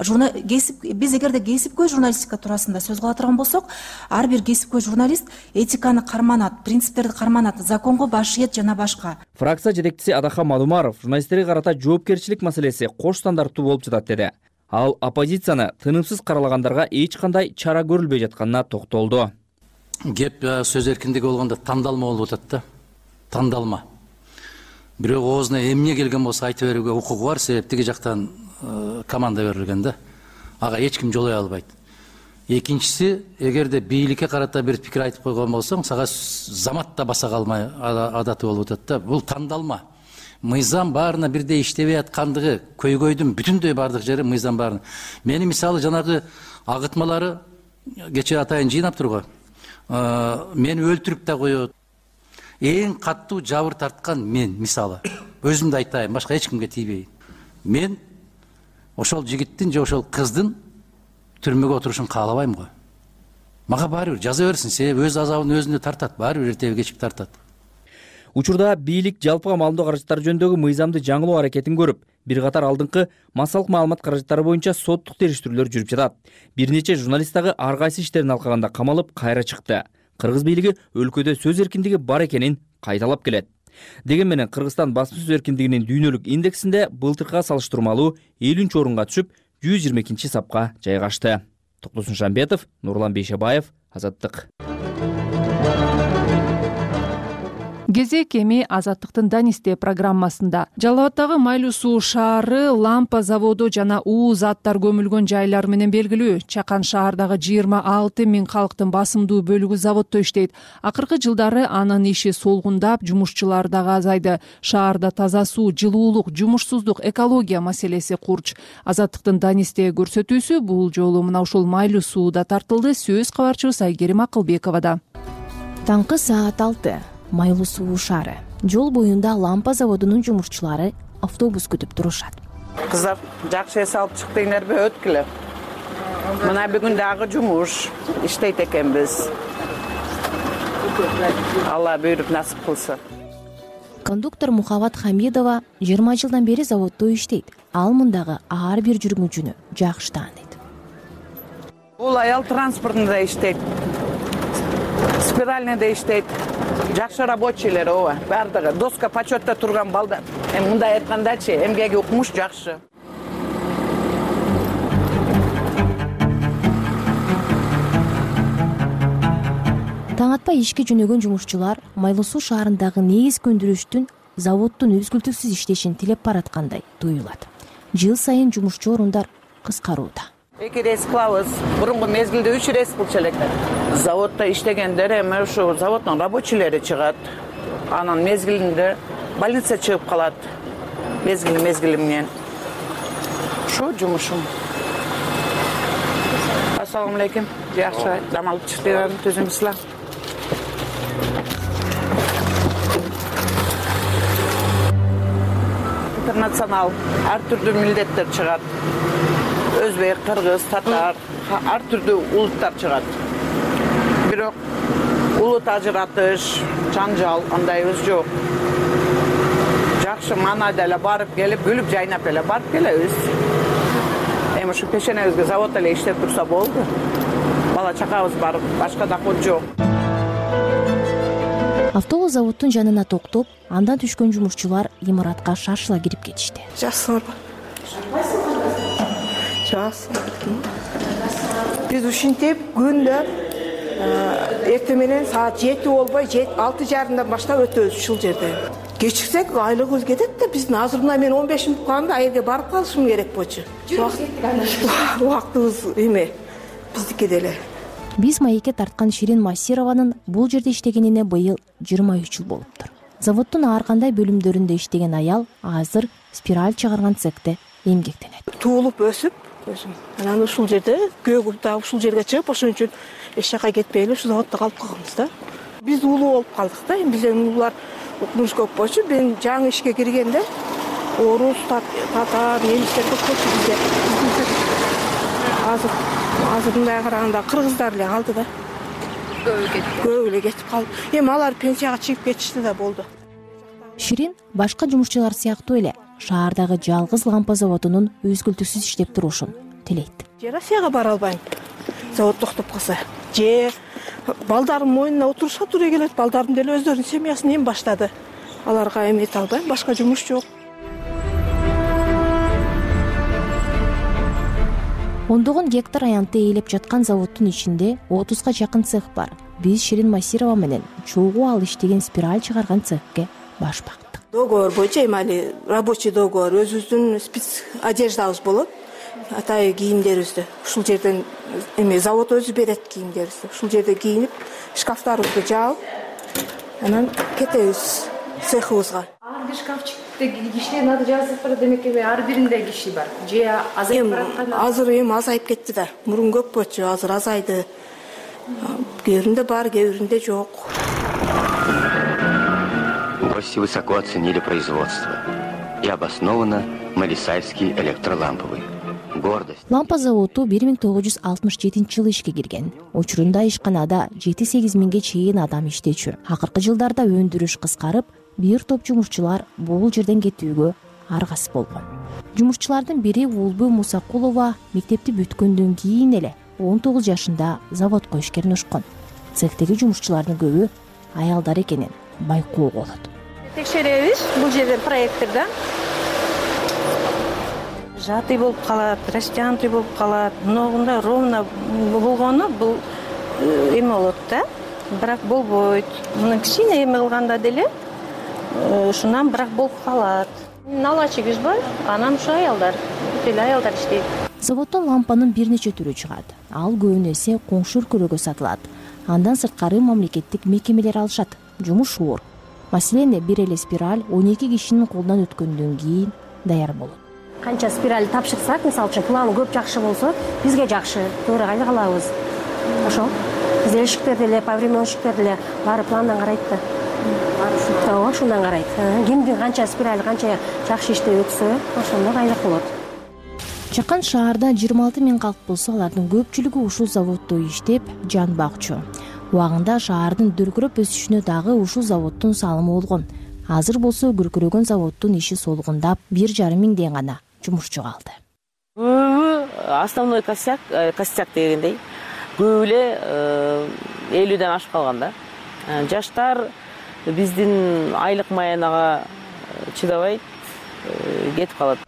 Биз эгерде кесипкөй журналистика туурасында сөз кыла турган болсок, ар бир кесипкөй журналист этиканы карманат, принциптерди карманат, законго баш ийет жана башка. Фракция жетекчиси Адахан Мадумаров журналисттерге карата жоопкерчилик маселеси кош стандарттуу болуп жатат деди. Ал оппозицияны тынымсыз каралагандарга эч кандай чара көрүлбөй жатканына токтолду. Кеп сөз эркиндиги болгондо тандалма болуп атат да. Тандалма. Бирок оозуна эмне келген болсо айта берүүгө укугу бар, себеп тиги жактан команда берилген да. Ага эч ким жолой албайт. Экинчиси, эгерде бийликке карата бир пикир айтып койгон болсоң, сага замат да баса калмай адаты болуп атат да. Бул тандалма. Мыйзам баарына бирдей иштебей аткандыгы, көйгөйдүн бүтүндөй бардык жери мыйзам баарына. Мени мисалы жанагы агытмалары кече атайын жыйнап турган. Мени өлтүрүп да коет. Эң каттуу жабыр тарткан мен мисалы. Өзүмдү айтайын, башка эч кимге тийбейин. Мен ошол жигиттин же ошол кыздын түрмөгө отурушун каалабайм го. Мага баары бир жаза берсин, себеби өз азабын өзүнө тартат, баары бир эртеби кечип тартат. Учурда бийлик жалпыга маалымдоо каражаттары жөнүндөгү мыйзамды жаңылоо аракетин көрүп, бир катар алдыңкы массалык маалымат каражаттары боюнча соттук териштирүүлөр жүрүп жатат. Бир нече журналист дагы ар кайсы иштерин алкаганда камалып кайра чыкты. Кыргыз бийлиги өлкөдө сөз эркиндиги бар экенин кайталап келет. Деген менен Кыргызстан басма сөз эркиндигинин дүйнөлүк индексинде былтыркыга салыштырмалуу 50-орунга түшүп, 122-сапка жайгашты. Токтосун Шамбетов, Нурлан Бейшебаев, Азаттык. кезек эми Азаттыктын Данисте программасында. Жалал Абаддагы Майлуу суу шаары лампа заводу жана уу заттар көмүлгөн жайлар менен белгилүү. Чакан шаардагы 26 миң калктын басымдуу бөлүгү заводдо иштейт. Акыркы жылдары анын иши солгундап, жумушчулар дагы азайды. Шаарда таза суу, жылуулук, жумушсуздук, экология маселеси курч. Азаттыктын Данисте көрсөтүүсү бул жолу мына ушул Майлуу сууда тартылды. Сөз кабарчыбыз Айгерим Акылбековада. Таңкы саат 6. Майлуу суу шаары. Жол боюнда лампа заводунун жумушчулары автобус күтүп турушат. Кыздар, жакшы эс алып чыктыңдарбы өткүлө? Мына бүгүн дагы жумуш иштейт экенбиз. Алла буйруп насип кылсын. Кондуктор Мухаббат Хамидова 20 жылдан бери заводдо иштейт. Ал мындагы ар бир жүргүнчүнү жакшы тааныйт. Бул аял транспортунда иштейт. Спиральныйда иштейт. Жакшы рабочийлер ооба. Бардыгы доска почетто турган балдар. Мындай айткандачы, эмгеги укмуш жакшы. Таң атпай ишке жөнөгөн жумушчулар Майлуу суу шаарындагы негиз көндүрүштүн заводдун үзгүлтүксүз иштешин тилеп бараткандай туюлат. Жыл сайын жумушчу орундар кыскарууда. 2 рейс кылабыз. Мурунку мезгилде 3 рейс кылчу элек. Заводдо иштегендер эми ушу заводдун рабочийлери чыгат. Анан мезгилинде больница чыгып калат. Мезгили менен. Ошо жумушум. Ассаламу алейкум. Жакшы дам алып чыктыңар, түзүмсүзлөр. Интернационал ар түрдүү милдеттер чыгат. Өзбек, кыргыз, татар, ар түрдүү улуттар чыгат. Бирок улут ажыратыш, жанжал андайыбыз жок. Жакшы маанайда эле барып келип, күлүп жайнап эле барып келебиз. Эми ушу пешенебизге завод эле иштеп турса болду. Бала чакабыз бар, башка доход жок. Автобус заводдун жанына токтоп, андан түшкөн жумушчулар имаратка шашыла кирип кетишти. Жаксыңарбы? Жакшы. Биз ушинтип күндө эртең менен саат 7 болбой 6:30 баштап өтөбүз ушул жерде. Кечиксек айлыгыбыз кетет да биздин азыр мына мен 15 мүнөт калганда айылга барып калышым керек болчу. Убактыбыз эме биздики деле. Биз маекке тарткан Ширин Масированын бул жерде иштегенине быйыл 23 жыл болуптур. Заводдун ар кандай бөлүмдөрүндө иштеген аял азыр спираль чыгарган цехте эмгектенет. Туулуп өсүп, анан ушул жерде көөгүп да ушул жерге чыгып, ошон үчүн эч жака кетпей эле ушул заводдо калып калганбыз да. Биз улуу болуп калдык да. Бизден улуулар укмуш көп болчу. Мен жаңы ишке киргенде орус, татар, немистер көп болчу бизде. Азыр мындай караганда кыргыздар эле калды да. Көп эле кетип калды. Эми алар пенсияга чыгып кетишти да болду. Ширин башка жумушчулар сыяктуу эле шаардагы жалгыз лампа заводунун үзгүлтүксүз иштеп турушун тилейт. Же Россияга бара албайм. Завод токтоп калса, же балдардын мойнуна отурушка туура келет. Балдардын деле өздөрүнүн семьясын эми баштады. Аларга эмете албайм, башка жумуш жок. Ондогон гектар аянтты ээлеп жаткан заводдун ичинде 30га жакын цех бар. Биз Ширин Масирова менен чогуу ал иштеген спираль чыгарган цехке баш бактык. Договор боюнча эми рабочий договор, өзүбүздүн спец одеждабыз болот. Атайы кийимдерибизди ушул жерден эми завод өзү берет кийимдерибизди. Ушул жерде кийинип, шкафтарыбызды жаап, анан кетебиз цехыбызга. Ар бир шкафчикте киши надо жазып бар демек ар биринде киши бар. Же азайып бараткан? Азыр эми азайып кетти да. Мурун көп болчу, азыр азайды. Кээ биринде бар, кээ биринде жок. Гости высоко оценили производство. И обоснованно Малисайский электроламповый. Гордость. Лампа заводу 1967-жылы ишке кирген. Учурунда ишканада 7-8 миңге чейин адам иштечү. Акыркы жылдарда өндүрүш кыскарып, бир топ жумушчулар бул жерден кетүүгө аргасыз болгон. Жумушчулардын бири Улбу Мусакулова мектепти бүткөндөн кийин эле 19 жашында заводко ишкерин ушкон. Цехтеги жумушчулардын көбү аялдар экенин байкоо болот. Текшеребиз бул жерден проекттерде. Жатый болуп калат, растянутый болуп калат. Ногунда ровно болгону бул эме болот да. бирок болбойт. Муну кичине эме кылганда деле ушунан бирок болуп калат. Налачыгыш бар, анан ушу аялдар, бүт эле аялдар иштейт. Заводдон лампанын бир нече түрү чыгат. Ал көбүнө эсе коңшу өлкөлөргө сатылат. Андан сырткары мамлекеттик мекемелер алышат. Жумуш оор. Маселен, бир эле спираль 12 кишинин колунан өткөндөн кийин даяр болот. Канча спираль тапшырсак, мисалы үчүн план көп жакшы болсо, бизге жакшы, туура кайда калабыз. Ошол. Биз эшиктер деле, повременщиктер деле баары пландан карайт да. Ооба, ушундан карайт. Кимдин канча спираль, канча жакшы иштеп өтсө, ошондо кайдак болот. Чакан шаарда 26 000 калк болсо, алардын көпчүлүгү ушул заводдо иштеп, жан багчу. Убагында шаардын дүркүрөп өсүшүнө дагы ушул заводдун салымы болгон. Азыр болсо күркүрөгөн заводдун иши солугундап 1,5 миңден гана жумушчу калды. Основной костяк дегендей, көп эле 50ден ашып калган да. Жаштар биздин айлык маянага чыдабайт, кетип калат.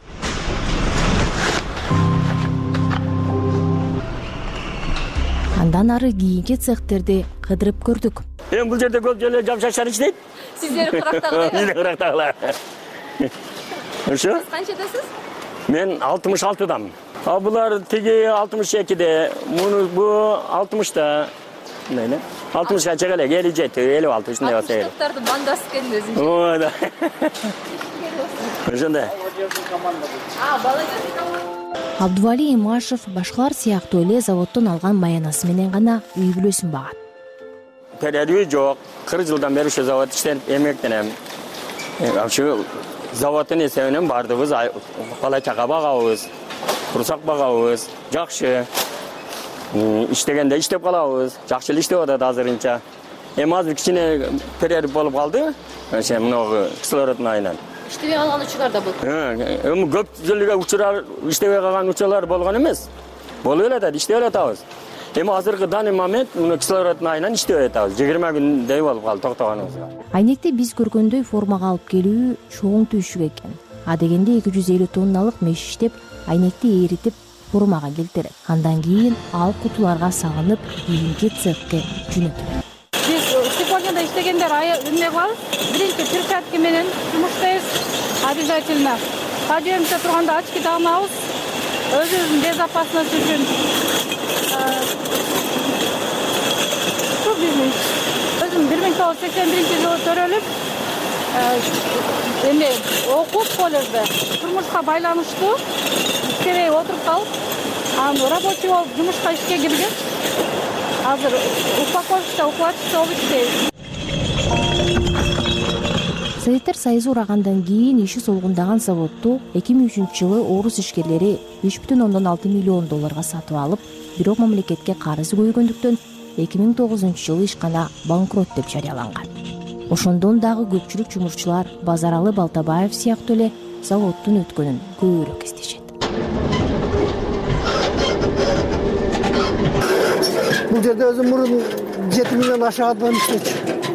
Андан ары кийинки цехтерди кыдырып көрдүк. Бул жерде көп эле жапшаштар иштейт. Сиздер курактагылар. Биздер курактагылар. Ошо? Канчадасыз? Мен 66-дам. Булар тиги 62-де, бу 60-та. Мына 60-га чыга эле, 57, 56 ушундай болсо. 60-тарды бандасы экен өзүң. Ооба да. Ошондой. Бала Абдували Имашев башкалар сыяктуу эле заводдон алган маянасы менен гана үй бүлөсүн багат. Перерүү жок. 40 жылдан бери ошо завод иштеп эмгектенем. Ошо заводдун эсебинен бардыгыбыз бала чага багабыз, курсак багабыз, жакшы. Иштегенде иштеп калабыз, жакшы эле иштеп атат азырынча. Эми азыр кичине перерив болуп калды. Ошо мына кислороддун айынан. иштебей калган учурлар да болду. Эми көп жолго учурлар иштебей калган учурлар болгон эмес. Болуп эле атат, иштеп эле атабыз. Эми азыркы данный момент мына кислороддун айынан иштеп атабыз. 20 күндөй болуп калды токтоганыбызга. Айнекти биз көргөндөй формага алып келүү чоң түйшүк экен. Адегенде 250 тонналык меш иштеп, айнекти эритип формага келтирет. Андан кийин ал кутуларга салынып, кийинки цехке жөнөтүлөт. Биз Степанияда иштегендер эмне кылабыз? Биринчи перчатка менен жумуштайбыз. Обязательно. Подъемче турганда очки тагынабыз. Өзүбүздүн безопасность үчүн. Өзүм 1981-жылы төрөлүп, эми окуп коллежде турмушка байланыштуу иштебей отуруп калып, анан рабочий болуп жумушка ишке кирген. Азыр упаковщикте, укладчикте болуп иштейм. Советтер Союзу урагандан кийин иши солгундаган заводду 2003-жылы орус ишкерлери 3,6 миллион долларга сатып алып, бирок мамлекетке карызы көйгөндүктөн 2009-жылы ишкана банкрот деп жарыяланган. Ошондон дагы көпчүлүк жумушчулар Базаралы Балтабаев сыяктуу эле заводдун өткөнүн көбүрөөк эстешет. Бул жерде өзүм мурун 7 миллион ашык адам иштечү.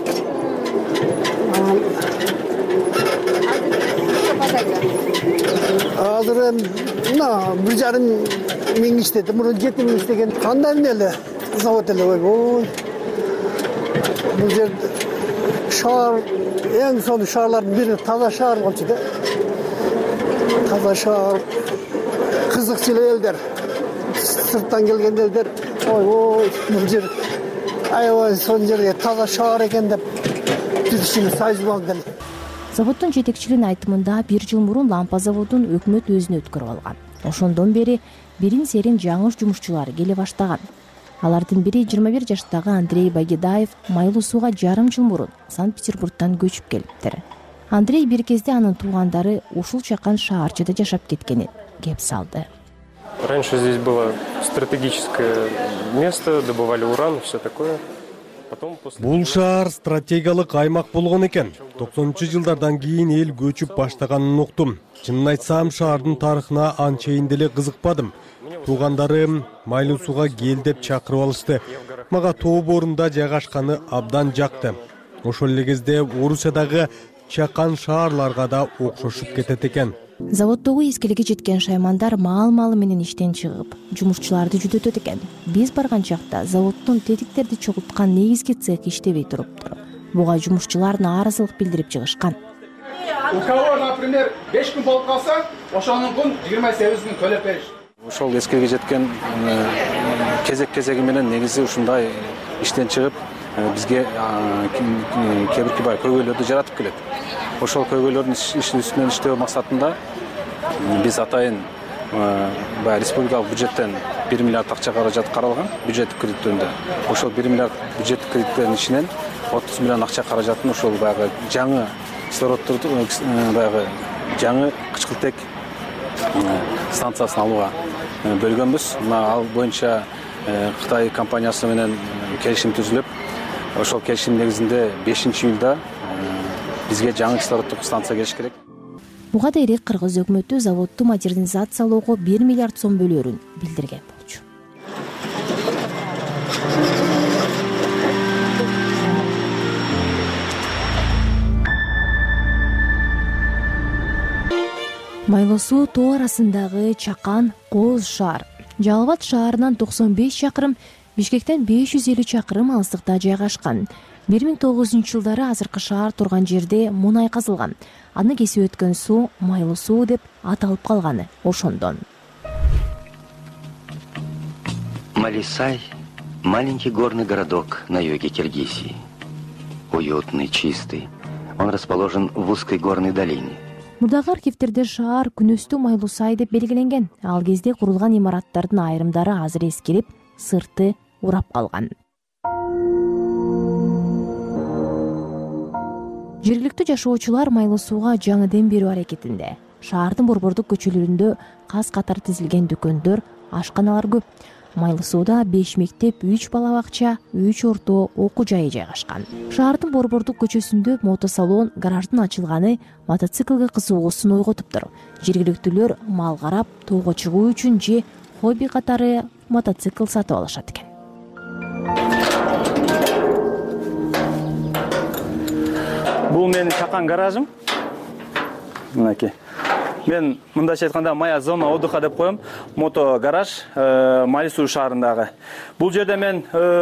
Азыр мына 1,5 миң иштейт. Мурун 7 миң иштеген. Кандай эле завод эле ой. Бул жерде шаар эң сонун шаарлардын бири таза шаар болчу да. Таза шаар. Кызыкчыл элдер. Сырттан келген элдер ой бул жер аябай сонун жер таза шаар экен деп түзүшүнө сайжубалды эле. Заводдун жетекчилигинин айтымында 1 жыл мурун лампа заводун өкмөт өзүнө өткөрүп алган. Ошондон бери бирин серин жаңы жумушчулар келе баштаган. Алардын бири 21 жаштагы Андрей Багидаев майлуу сууга жарым жыл мурун Санкт-Петербургдан көчүп келиптир. Андрей бир кезде анын туугандары ушул чакан шаарчыда жашап кеткенин кеп салды. Раньше здесь было стратегическое место, добывали уран, все такое. Бул шаар стратегиялык аймак болгон экен. 90-жылдардан кийин эл көчүп баштаганын уктум. Чынын айтсам, шаардын тарыхына анчейин деле кызыкпадым. Туугандарым майлуу сууга кел деп чакырып алышты. Мага тоо боорунда жайгашканы абдан жакты. Ошол эле кезде Орусиядагы чакан шаарларга да окшошуп кетет экен. Заводдогу эскилиги жеткен шаймандар маал менен иштен чыгып, жумушчуларды жүдөтөт экен. Биз барган чакта заводдун тетиктерди чогулткан негизги цех иштебей туруптур. Буга жумушчулар нааразылык билдирип чыгышкан. У кого, например, 5 күн болуп калса, ошонун күн 28 күн төлөп бериш. Ошол эскилиги жеткен кезеги менен негизи ушундай иштен чыгып, бизге кээ бир көйгөйлөрдү жаратып келет. Ошол көйгөйлөрдүн үстүнөн иштөө максатында биз атайын республикалык бюджеттен 1 миллиард акча каражат каралган бюджеттик кредиттөөндө. Ошол 1 миллиард бюджеттик кредиттердин ичинен 30 миллион акча каражатын ошол баягы жаңы кислороддорду баягы жаңы кычкылтек станциясын алууга бөлгөнбүз. Мына ал боюнча Кытай компаниясы менен келишим түзүлүп, ошол келишим негизинде 5-июлда бизге жаңы кислороддук станция келиш керек. Буга дейин Кыргыз өкмөтү заводду модернизациялоого 1 миллиард сом бөлөрүн билдирген болчу. Майлуу суу тоо арасындагы чакан Кооз шаар. Жалал Абад шаарынан 95 чакырым, Бишкектен 550 чакырым алыстыкта жайгашкан. 1900-жылдары азыркы шаар турган жерде мунай казылган. Аны кесип өткөн суу майлуу суу деп аталып калганы ошондон. Малисай – маленький горный городок на юге Киргизии. Уютный, чистый. Он расположен в узкой горной долине. Мурдагы архивтерде шаар Күнөстүү Майлуусай деп белгиленген. Ал кезде курулган имараттардын айрымдары азыр эскирип, сырты урап калган. Жергиликтүү жашоочулар майлуу сууга жаңы дем берүү аракетинде. Шаардын борбордук көчөлөрүндө каз катары тизилген дүкөндөр, ашканалар көп. Майлуу сууда 5 мектеп, 3 бала бакча, 3 орто окуу жайы жайгашкан. Шаардын борбордук көчөсүндө мотосалон, гараждын ачылганы мотоциклге кызыгуусун ойготуптур. Жергиликтүүлөр мал карап, тоого чыгуу үчүн же хобби катары мотоцикл сатып алышат экен. Бул менин чакан гаражым. Мынакей. Мен мындайча айтканда моя зона отдыха деп коем. Мото гараж Малисуу шаарындагы. Бул жерде мен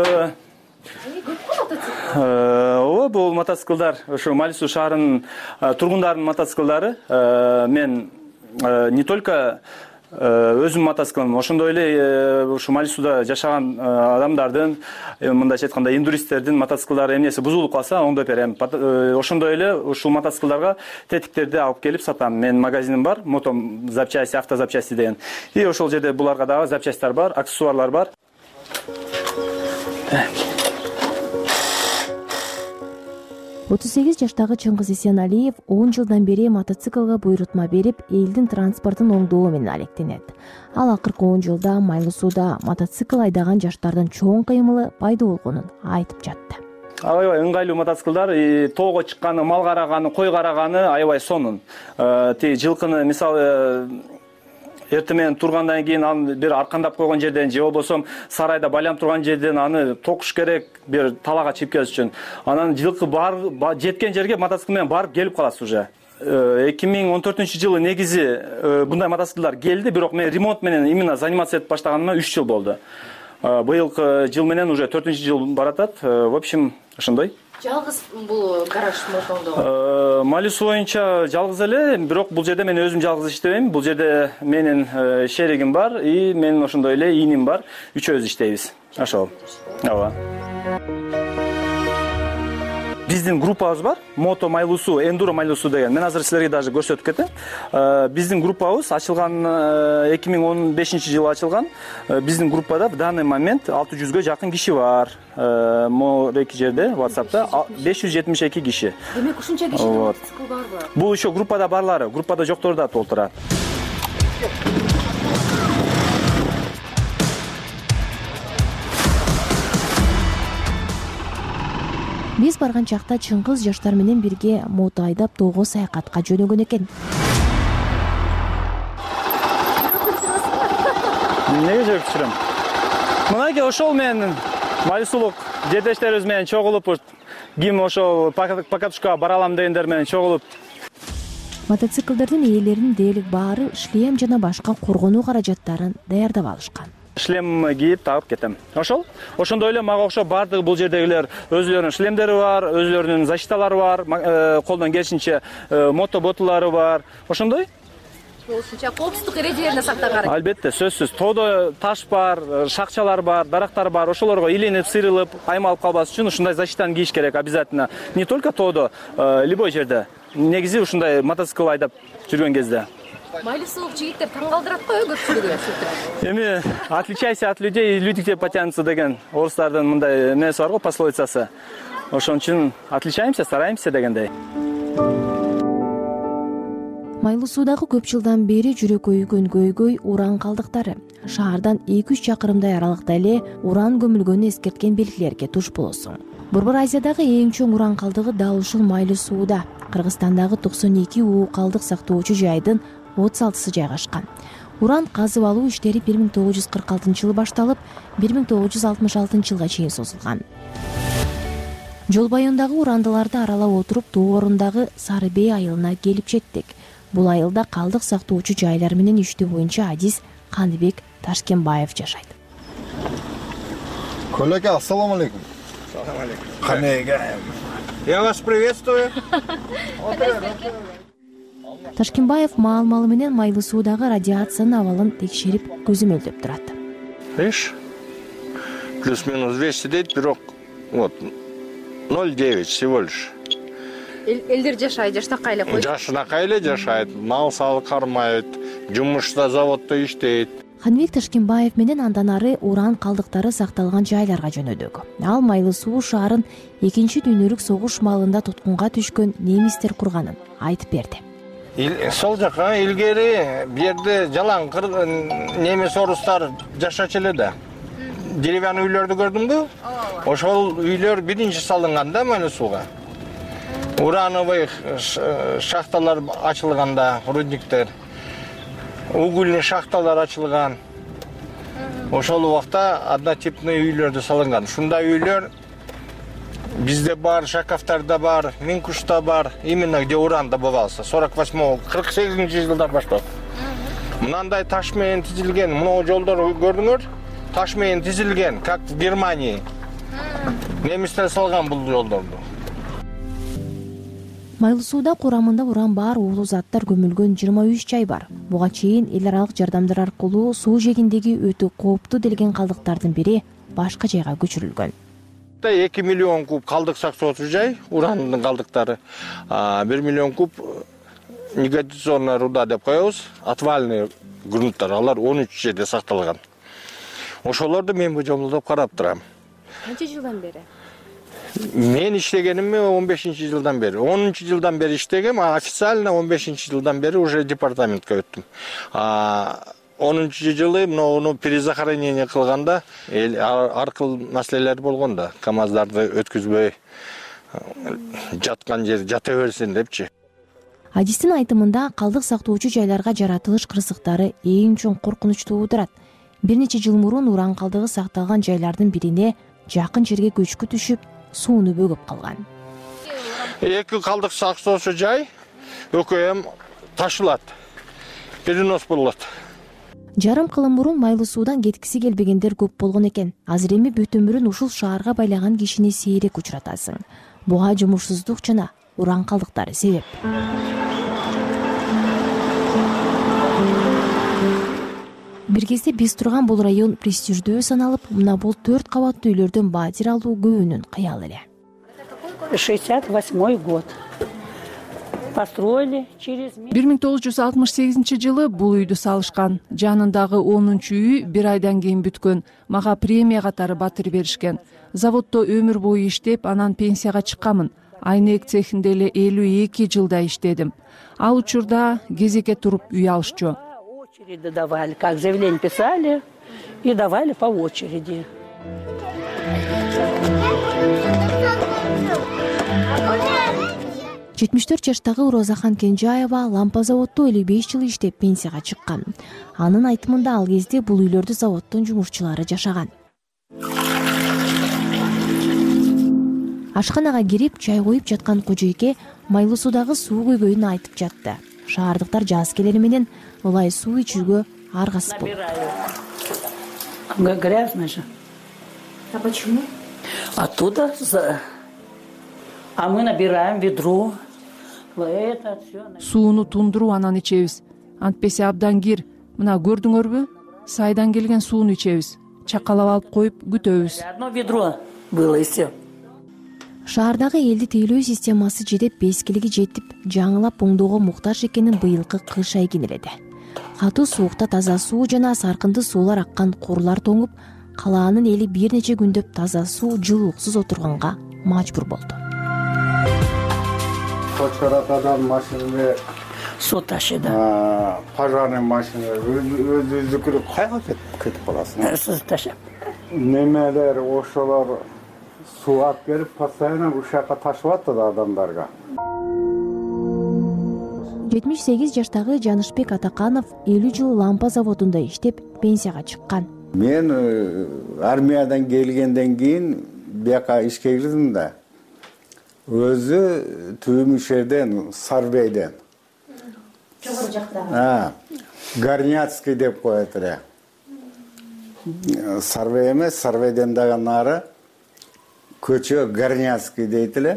бул мотоциклдар ошо Малисуу шаарынын тургундарынын мотоциклдары. Мен не только өзүм мотоциклым, ошондой эле ушу Малисууда жашаган адамдардын, мындайча айтканда индустристтердин мотоциклдары эмнеси бузулуп калса, оңдоп берем. Ошондой эле ушул мотоциклдарга тетиктерди алып келип сатам. Менин магазиним бар, мото запчасти, автозапчасти деген. И ошол жерде буларга дагы запчасттар бар, аксессуарлар бар. 38 жаштагы Чыңгыз Эсеналиев 10 жылдан бери мотоциклга буйрутма берип, элдин транспортун оңдоо менен алектенет. Ал акыркы 10 жылда Майлуусууда мотоцикл айдаган жаштардын чоң кыймылы пайда болгонун айтып жатты. Аябай ыңгайлуу мотоциклдар, тоого чыкканы, мал караганы, кой караганы аябай сонун. Ти жылкыны мисалы эртең менен тургандан кийин аны бир аркандап койгон жерден же болбосо сарайда байланып турган жерден аны токуш керек, бир талага чипкез үчүн. Анан жылкы жеткен жерге мотоцикл менен барып келип каласыз уже. 2014-жылы негизи мындай мотоциклдар келди, бирок мен ремонт менен именно заниматься этип баштаганыма 3 жыл болду. Быйылкы жыл менен уже 4-жыл баратат. В общем, ошондой. Жалгыз бул гараж ошондо. Малисуу боюнча жалгыз эле, бирок бул жерде мен өзүм жалгыз иштебейм. Бул жерде менин шеригим бар и менин ошондой эле ийним бар. Үчөөбүз иштейбиз. Ошол. Ооба. Биздин группабыз бар. Мото Майлуусуу, Эндуро Майлуусуу деген. Мен азыр силерге даже көрсөтүп кетем. Биздин группабыз ачылган 2015-жылы ачылган. Биздин группада в данный момент 600-га жакын киши бар. Мореки жерде WhatsApp'та 572 киши. Демек ушунча киши мотоцикл барбы? Бул еще группада барлары, группада жоктор да толтурат. Биз барган чакта Чыңгыз жаштар менен бирге мото айдап тоого саякатка жөнөгөн экен. Эмнеге жүрүп жүрөм? Мынакей ошол менен Малисуулук жердештерибиз менен чогулуп, ким ошол покатушкага бара алам дегендер менен чогулуп Мотоциклдердин ээлеринин дээрлик баары шлем жана башка коргонуу каражаттарын даярдап алышкан. Шлем кийип тагып кетем. Ошондой эле мага окшоп баардыгы бул жердегилер өзүлөрүнүн шлемдери бар, өзүлөрүнүн защиталары бар, колдон келишинче мотоботулары бар. Ошондой? Ошончо коопсуздук эрежелерине сактаган. Албетте, сөзсүз. Тоодо таш бар, шакчалар бар, дарактар бар. Ошолорго илинип, сыйрылып, аймалып калбас үчүн ушундай защитаны кийиш керек обязательно. Не только тоодо, любой жерде. Негизи ушундай мотоцикл айдап жүргөн кезде. Майли суук жигиттер таң калтырат го көпчүлүгү. Эми отличайся от людей, люди к тебе потянутся деген орустардын мындай эмеси бар го, пословицасы. Ошон үчүн отличаемся, стараемся дегендей. Майлуу суудагы көп жылдан бери жүрөк өйгөн көйгөй уран калдыктары. Шаардан 2-3 чакырымдай аралыкта эле уран көмүлгөнү эскерткен белгилерге туш болосуң. Борбор Азиядагы эң чоң уран калдыгы дал ушул Майлуу сууда. Кыргызстандагы 92 уу калдык сактоочу жайдын 36-сы жайгашкан. Уран казып алуу иштери 1946-жылы башталып, 1966 жылга чейин созулган. Жол байондагы урандыларды аралап отуруп, тоо орундагы Сары Бей айылына келип жеттик. Бул айылда калдык сактоочу жайлар менен иштөө боюнча адис Кандыбек Ташкенбаев жашайт. Коллега, ассаламу алейкум. Салам алейкум. Канега. Я вас приветствую. Ташкенбаев маал-малы менен Майлуу суудагы радиациянын абалын текшерип көзөмөлдөп турат. Видишь? Плюс-минус 200 дейт, бирок вот 0,9 всего лишь. Элдер жашайт, жаштакай эле койду. Жашынакай эле жашайт, мал салы кармайт, жумушта, заводдо иштейт. Кандыбек Ташкенбаев менен андан ары уран калдыктары сакталган жайларга жөнөдүк. Ал Майлуу суу шаарын 2-чи дүйнөлүк согуш маалында туткунга түшкөн немистер курганын айтып берди. Сол жака илгери бу жерде жалаң немис орустар жашачу эле да. Деревянный үйлөрдү көрдүңбү? Ошол үйлөр биринчи салынган да Майлуу сууга. Урановый шахталар ачылганда, рудниктер, угольный шахталар ачылган. Ошол убакта однотипный үйлөрдү салынган. Ушундай үйлөр бизде бар, Шаковтарда бар, Минкушта бар, именно где уран добывался. 48-48 жылдар баштап. Мынандай таш менен тизилген, мына жолдор көрдүңөр? Таш менен тизилген, как в Германии. Немистер салган бул жолдорду. Майлуу сууда курамында уран бар уулуу заттар көмүлгөн 23 жай бар. Буга чейин эл аралык жардамдар аркылуу суу жээгиндеги өтө кооптуу делген калдыктардын бири башка жайга көчүрүлгөн. 2 миллион куб калдык сактоочу жай, урандын калдыктары. 1 миллион куб негативная руда деп коебуз, отвальный грунттар, алар 13 жерде сакталган. Ошолорду мен божомолдоп карап турам. Канча жылдан бери? Мен иштегениме 15 жылдан бери. 10 жылдан бери иштегем, официально 15 жылдан бери уже департаментке өттүм. 10 жылы муну перезахоронение кылганда аркыл маселелер болгондо, КАМАЗдарды өткүзбөй жаткан жер жата берсин депчи. Адистин айтымында калдык сактоочу жайларга жаратылыш кырсыктары эң чоң коркунуч туудурат. Бир нече жыл мурун уран калдыгы сакталган жайлардын бирине жакын жерге көчкү түшүп, сууну бөгөп калган. 2 калдык сактоочу жай өкөм ташылат. Перенос болот. Жарым кылым мурун Майлуу суудан кеткиси келбегендер көп болгон экен. Азыр эми бүт өмүрүн ушул шаарга байлаган кишини сейрек учуратасың. Буга жумушсуздук жана уран калдыктары себеп. Бир кезде биз турган бул район престиждүү саналып, мына бул 4 кабаттуу үйлөрдөн батир алуу көбүнүн кыялы эле. 68 год. Построили через 1968 жылы бул үйдү салышкан. Жанындагы 10-чу үй бир айдан кийин бүткөн. Мага премия катары батир беришкен. Заводдо өмүр бою иштеп, анан пенсияга чыкканмын. Айнек цехинде эле 52 жылда иштедим. Ал учурда кезекке туруп үй алышчу. Очереди давали, как заявление писали и давали по очереди. Жетимиш жаштагы Розахан Кенжаева лампа заводдо 55 жыл иштеп пенсияга чыккан. Анын айтымында ал кезде бул үйлөрдү заводдун жумушчулары жашаган. Ашканага кирип чай коюп жаткан кожойке Майлуу суудагы суу көйгөйүн айтып жатты. шаардыктар жаз келери менен ылай суу ичүүгө аргасыз болот. Грязно же. А почему? Оттуда, а мы набираем ведро. Это все. Сууну тундуруу анан ичебиз. Антпесе абдан кир. Мына көрдүңөрбү? Сайдан келген сууну ичебиз. Чакалап алып коюп күтөбүз. Одно ведро было и все. Шаардагы элди тейлөө системасы жетип, бескилиги жетип, жаңылап оңдоого муктаж экенин быйылкы кыш айы кенеледи. Катуу суукта таза суу жана саркынды суулар аккан курлар тоңуп, калаанын эли бир нече күндөп таза суу, жылууксуз отурганга мажбур болду. Почаратадан машина суу ташыды. Пожарный машина өзүнүкү кайга кетип каласың? Суу ташып. Немелер ошолор суу алып келип, постоянно ушакка ташып атты да адамдарга. 78 жаштагы Жанышбек Атаканов 50 жыл лампа заводунда иштеп, пенсияга чыккан. Мен армиядан келгенден кийин бияка ишке кирдим да. Өзү Түймүшерден, Сарбейден. Жогору жактагы. Горняцкий деп коет эле. Сарбей эмес, Сарбейден дагы нары көчө Горняцкий дейт эле.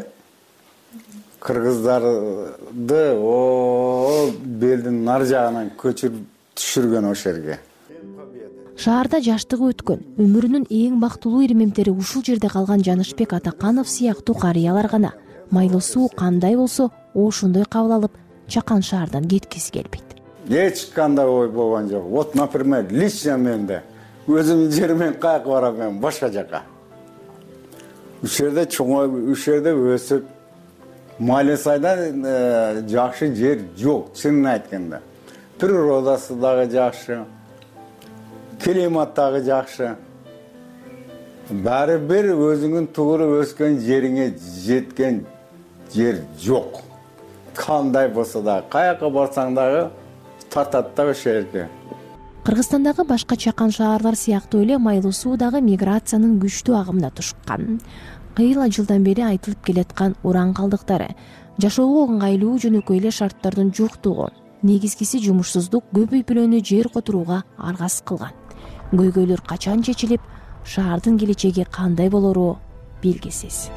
Кыргыздарды белдин нар жагынан көчүрүп түшүргөн ошол жерге. Шаарда жаштыгы өткөн, өмүрүнүн эң бактылуу иримемтери ушул жерде калган Жанышбек Атаканов сыяктуу карыялар гана майлуу суу кандай болсо, ошондой кабыл алып, чакан шаардан кеткиси келбейт. Эч кандай ой болгон жок. Вот, например, лично менде өзүмдүн жеримен каяка барам мен, башка жака. Ушул жерде чоңоюп, ушул жерде өсүп, Малисайдан жакшы жер жок, чынын айтканда. Природасы дагы жакшы, климат дагы жакшы. Баары бир өзүңүн туура өскөн жериңе жеткен жер жок. Кандай болсо да, каяка барсаң дагы тартат да ошол жерге. Кыргызстандагы башка чакан шаарлар сыяктуу эле майлуу суу дагы миграциянын күчтүү агымына тушкан. Кыйла жылдан бери айтылып келаткан уран калдыктары, жашоого ыңгайлуу жөнөкөй эле шарттардын жоктугу, негизгиси жумушсуздук көп үй бүлөнү жер которууга аргасыз кылган. Көйгөйлөр качан чечилип, шаардын келечеги кандай болору белгисиз.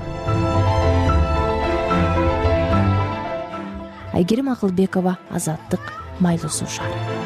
Айгерим Акылбекова, Азаттык, Майлуу суу шаары.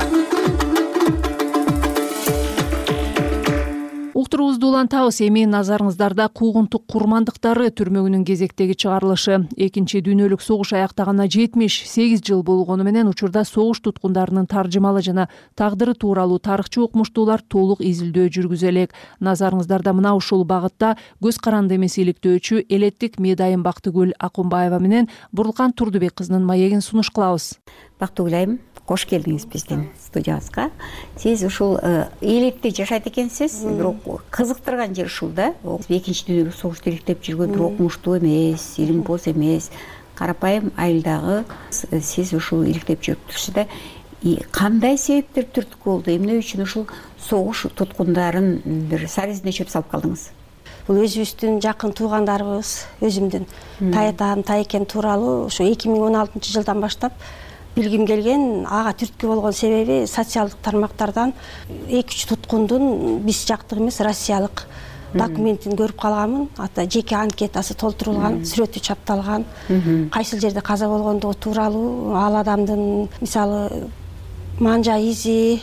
Уктуруубузду улантабыз. Эми назарыңыздарда куугунтук курмандыктары түрмөгүнүн кезектеги чыгарылышы. Экинчи дүйнөлүк согуш аяктаганына 78 жыл болгону менен учурда согуш туткундарынын таржымалы жана тагдыры тууралуу тарыхчы окумуштуулар толук изилдөө жүргүзө элек. Назарыңыздарда мына ушул багытта көз каранды эмес иликтөөчү Элеттик Медайым Бактыгүл Акунбаева менен Бурлкан Турдубек кызынын маегин сунуш кылабыз. Бактыгүл айым, кош келдиңиз биздин студиябызга. Сиз ушул Элетте жашайт экенсиз, бирок кызыктырган жер ушул да. Экинчи дүйнөлүк согушту иликтеп жүргөн бир окумуштуу эмес, илимпоз эмес, карапайым айылдагы сиз ушул иликтеп жүрүптүрсүз да. Кандай себептер түрткү болду? Эмне үчүн ушул согуш туткундарын бир сар изине чөп салып калдыңыз? Бул өзүбүздүн жакын туугандарыбыз, өзүмдүн таятам, тайкем тууралуу ушу 2016 жылдан баштап билгим келген. Ага түрткү болгон себеби социалдык тармактардан 2-3 туткундун биз жактык эмес, Россиялык документин көрүп калганмын. Ата жеке анкетасы толтурулган, сүрөтү чапталган, кайсыл жерде каза болгондугу тууралуу, ал адамдын мисалы манжа изи,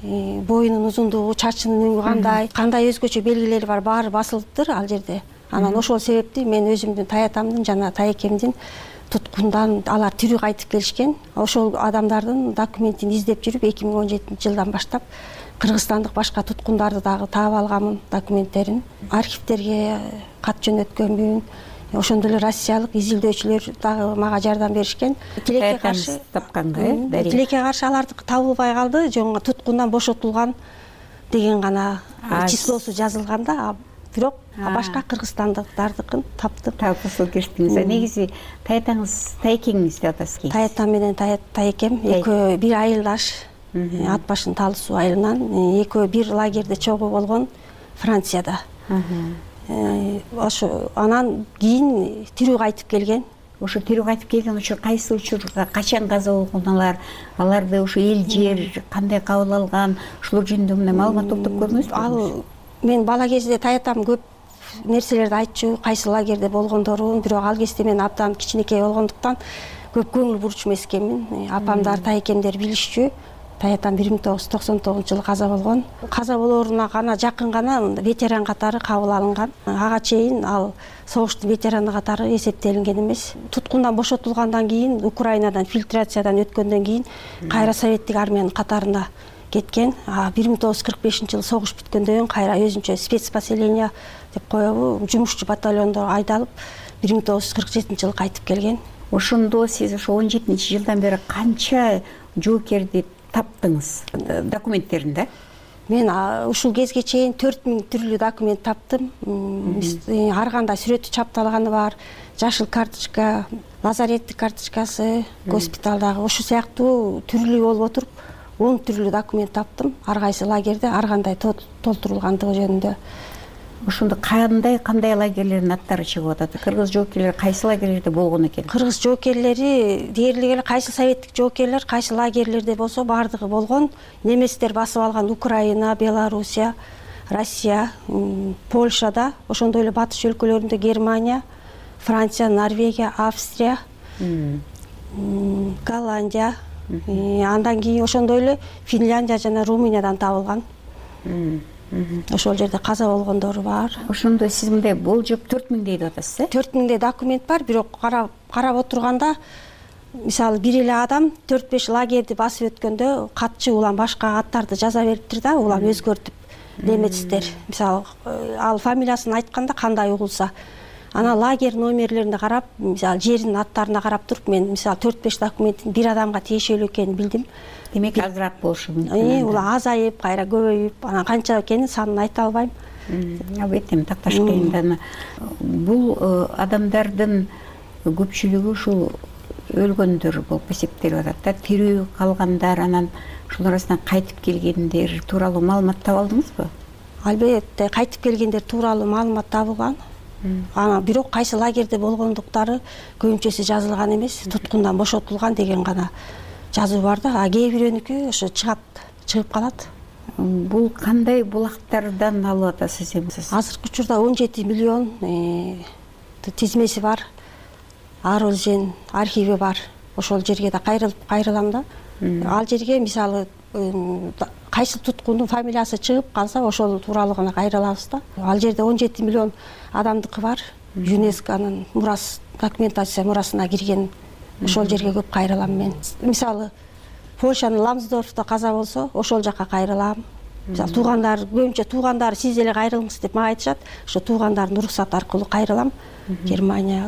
боюнун узундугу, чачынын өңү кандай өзгөчө белгилери бар, баары басылыптыр ал жерде. Анан ошол себепти мен өзүмдүн таятамдын жана тайкемдин туткундан алар тирүү кайтып келишкен. Ошол адамдардын документин издеп жүрүп 2017 жылдан баштап кыргызстандык башка туткундарды дагы таап алганмын, документтерин. Архивтерге кат жөнөткөнмүн. Ошондой эле россиялык изилдөөчүлөр дагы мага жардам беришкен. Тилекке каршы тапканга, тилекке каршы аларды табылбай калды, жөн туткундан бошотулган деген гана числосу жазылган да. Бирок башка кыргызстандыктардыкын таптык. Ушул кештиңиз. Негизи таятаңыз, тайкеңиз деп атасыз. Таятам менен тайкем экөө бир айылдаш, ат башын Талысуу айылынан, экөө бир лагерде чогуу болгон Францияда. Ошо анан кийин тирүү кайтып келген. ошо тирүү кайтып келген учур кайсы учурга качан каза болгон аларды ошо эл жер кандай кабыл алган ушулар жөнүндө мындай маалымат топтоп көрдүңүзбү? Ал мен бала кезде таятам көп нерселерди айтчу, кайсы лагерде болгондорун, бирок ал кезде мен абдан кичинекей болгондуктан көп көңүл бурчу эмес экенмин. Апамдар, тайкемдер билишчү. Таятам 1999-жылы каза болгон. Каза болоруна гана жакын гана ветеран катары кабыл алынган. Ага чейин ал согуштун ветераны катары эсептелинген эмес. Туткундан бошотулгандан кийин, Украинадан фильтрациядан өткөндөн кийин кайра советтик армиянын катарына кеткен. 1945-жылы согуш бүткөндөн кийин кайра өзүнчө спецпоселение деп коебу, жумушчу батальондо айдалып 1947-жылы кайтып келген. Ошондо сиз ошо 17-жылдан бери канча жоокерди таптыңыз документтеринде? Мен ушул кезге чейин 4000 түрлүү документ таптым. Ар кандай сүрөтү чапталганы бар, жашыл карточка, лазареттик карточкасы, госпиталдагы ошол сыяктуу түрлүү болуп отуруп 10 түрлүү документ таптым. Ар кайсы лагерде ар кандай толтурулгандыгы жөнүндө. Ошондо кандай лагерлердин аттары чыгып атат? Кыргыз жоокерлери кайсы лагерлерде болгон экен? Кыргыз жоокерлери дээрлик эле кайсы советтик жоокерлер кайсы лагерлерде болсо бардыгы болгон. Немецтер басып алган Украина, Белоруссия, Россия, Польшада, ошондой эле батыш өлкөлөрүндө Германия, Франция, Норвегия, Австрия, Голландия, андан кийин ошондой эле Финляндия жана Румыниядан табылган. Ошол жерде каза болгондору бар. Ошондо сиз мындай болжоп 4000 дейт атасыз, 4000 документ бар, бирок карап отурганда мисалы бир эле адам 4-5 лагерди басып өткөндө катчы улам башка аттарды жаза бериптир да, улам өзгөртүп немецтер. Мисалы ал фамилиясын айтканда кандай угулса, ана лагерь номерлерине карап, мисалы жердин аттарына карап туруп мен мисалы 4-5 документтин бир адамга тиешелүү экенин билдим. Демек азыраак болушу мүмкүн. Ула азайып, кайра көбөйүп, анан канча экенин санын айта албайм. Албетте, такташ кыйын. Бул адамдардын көпчүлүгү ушул өлгөндөр болуп эсептелип атат да, тирүү калгандар, анан ушулар арасынан кайтып келгендер тууралуу маалымат таба алдыңызбы? Албетте, кайтып келгендер тууралуу маалымат табылган. Анан бирок кайсы лагерде болгондуктары көбүнчөсү жазылган эмес, туткундан бошотулган деген гана жазуу бар да, кээ бирөөнүкү ошо чыгып калат. Бул кандай булактардан алып атасыз эми? Азыркы учурда 17 миллион тизмеси бар. Арылжен архиви бар. Ошол жерге да кайрылам да. Ал жерге мисалы кайсы туткундун фамилиясы чыгып калса, ошол тууралуу гана кайрылабыз да. Ал жерде 17 миллион адамдыкы бар. ЮНЕСКОнун документация мурасына кирген. Ошол жерге көп кайрылам мен. Мисалы Польшанын Ламсдорфто каза болсо, ошол жака кайрылам. Мисалы туугандар, көбүнчө туугандары сиз эле кайрылыңыз деп мага айтышат. Ошо туугандардын уруксаты аркылуу кайрылам. Германия,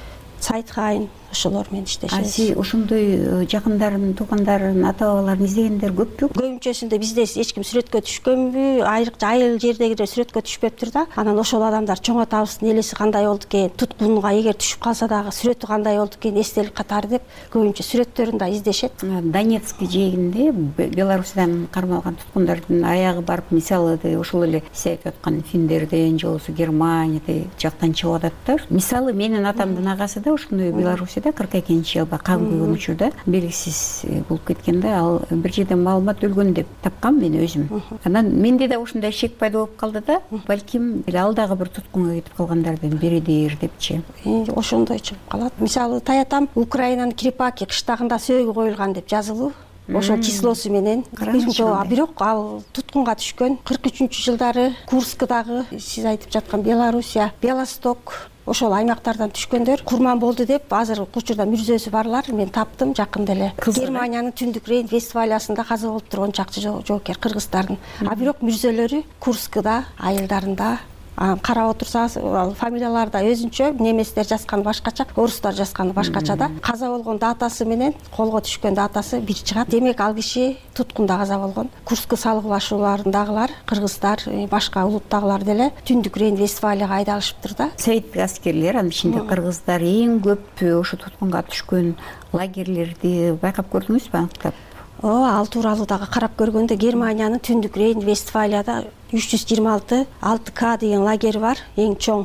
Цайтхайн, ошолор менен иштешебиз. Сиз ошондой жакындарын, туугандарын, ата-бабаларын издегендер көппү? Көбүнчөсүндө бизде эч ким сүрөткө түшкөнбү, айрыкча айыл жердегилер сүрөткө түшпөптүр да. Анан ошол адамдар чоң атабыздын элеси кандай болду экен, туткунга эгер түшүп калса дагы сүрөтү кандай болду экен, эстелик катары деп көбүнчө сүрөттөрүн да издешет. Донецк жээгинде Беларусиядан кармалган туткундардын аягы барып, мисалы ошол эле сиз айтып аткан финдерден же болбосо Германияда жактан чыгып атат да. Мисалы менин атамдын агасы ошондой Белоруссияда 42-жылда кан күйгөн учурда белгисиз болуп кеткен да, ал бир жерден маалымат өлгөн деп тапкам мен өзүм. Анан менде да ушундай шек пайда болуп калды да, балким ал дагы бир туткунга кетип калгандардын биридир депчи. Ошондой чыгып калат. Мисалы таятам Украинанын Крепаки кыштагында сөөгү коюлган деп жазылуу. Ошол числосу менен. Бирок ал туткунга түшкөн 43-жылдары Курскдагы сиз айтып жаткан Белоруссия, Белосток ошол аймактардан түшкөндөр курман болду деп азыркы учурда мүрзөсү барлар мен таптым жакында эле. Германиянын Түндүк Рейн Вестфалиясында каза болуп турган чакчы жоокер кыргыздардын. Бирок мүрзөлөрү Курскда, айылдарында. Карап отурсаңыз, ал фамилиялары да өзүнчө, немецтер жазганы башкача, орустар жазганы башкача да. Каза болгон датасы менен колго түшкөн датасы бир чыгат. Демек ал киши туткунда каза болгон. Курск салгылашууларындагылар кыргыздар, башка улуттагылар деле Түндүк Рейн Вестфалияга айдалышыптыр да. Советтик аскерлер, анын ичинде кыргыздар эң көп ошо туткунга түшкөн лагерлерди байкап көрдүңүзбү, аныктап? Ал тууралуу дагы карап көргөндө Германиянын Түндүк Рейн Вестфалияда 326 6К деген лагерь бар, эң чоң.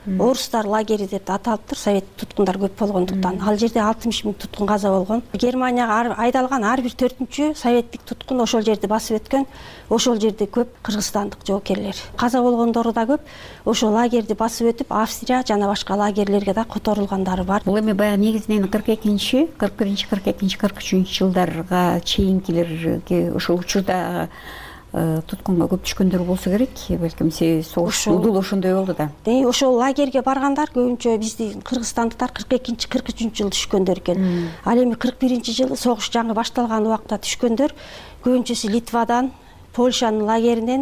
орустар лагери деп аталыптыр, совет туткундар көп болгондуктан. Ал жерде 60 000 туткун каза болгон. Германияга айдалган ар бир 4-чү советтик туткун ошол жерди басып өткөн. Ошол жерде көп кыргызстандык жоокерлер. Каза болгондору да көп. Ошол лагерди басып өтүп, Австрия жана башка лагерлерге да которулгандары бар. Бул эми баягы негизинен 41-41, 42, 43 жылдарга чейинкилерге ошол учурда туткунга көп түшкөндөр болсо керек, балким согуш удул ошондой болду да. Ошол лагерге баргандар көбүнчө биздин кыргызстандыктар 42, 43 жылы түшкөндөр экен. Ал эми 41 жылы согуш жаңы башталган убакта түшкөндөр көбүнчөсү Литвадан, Польшанын лагеринен,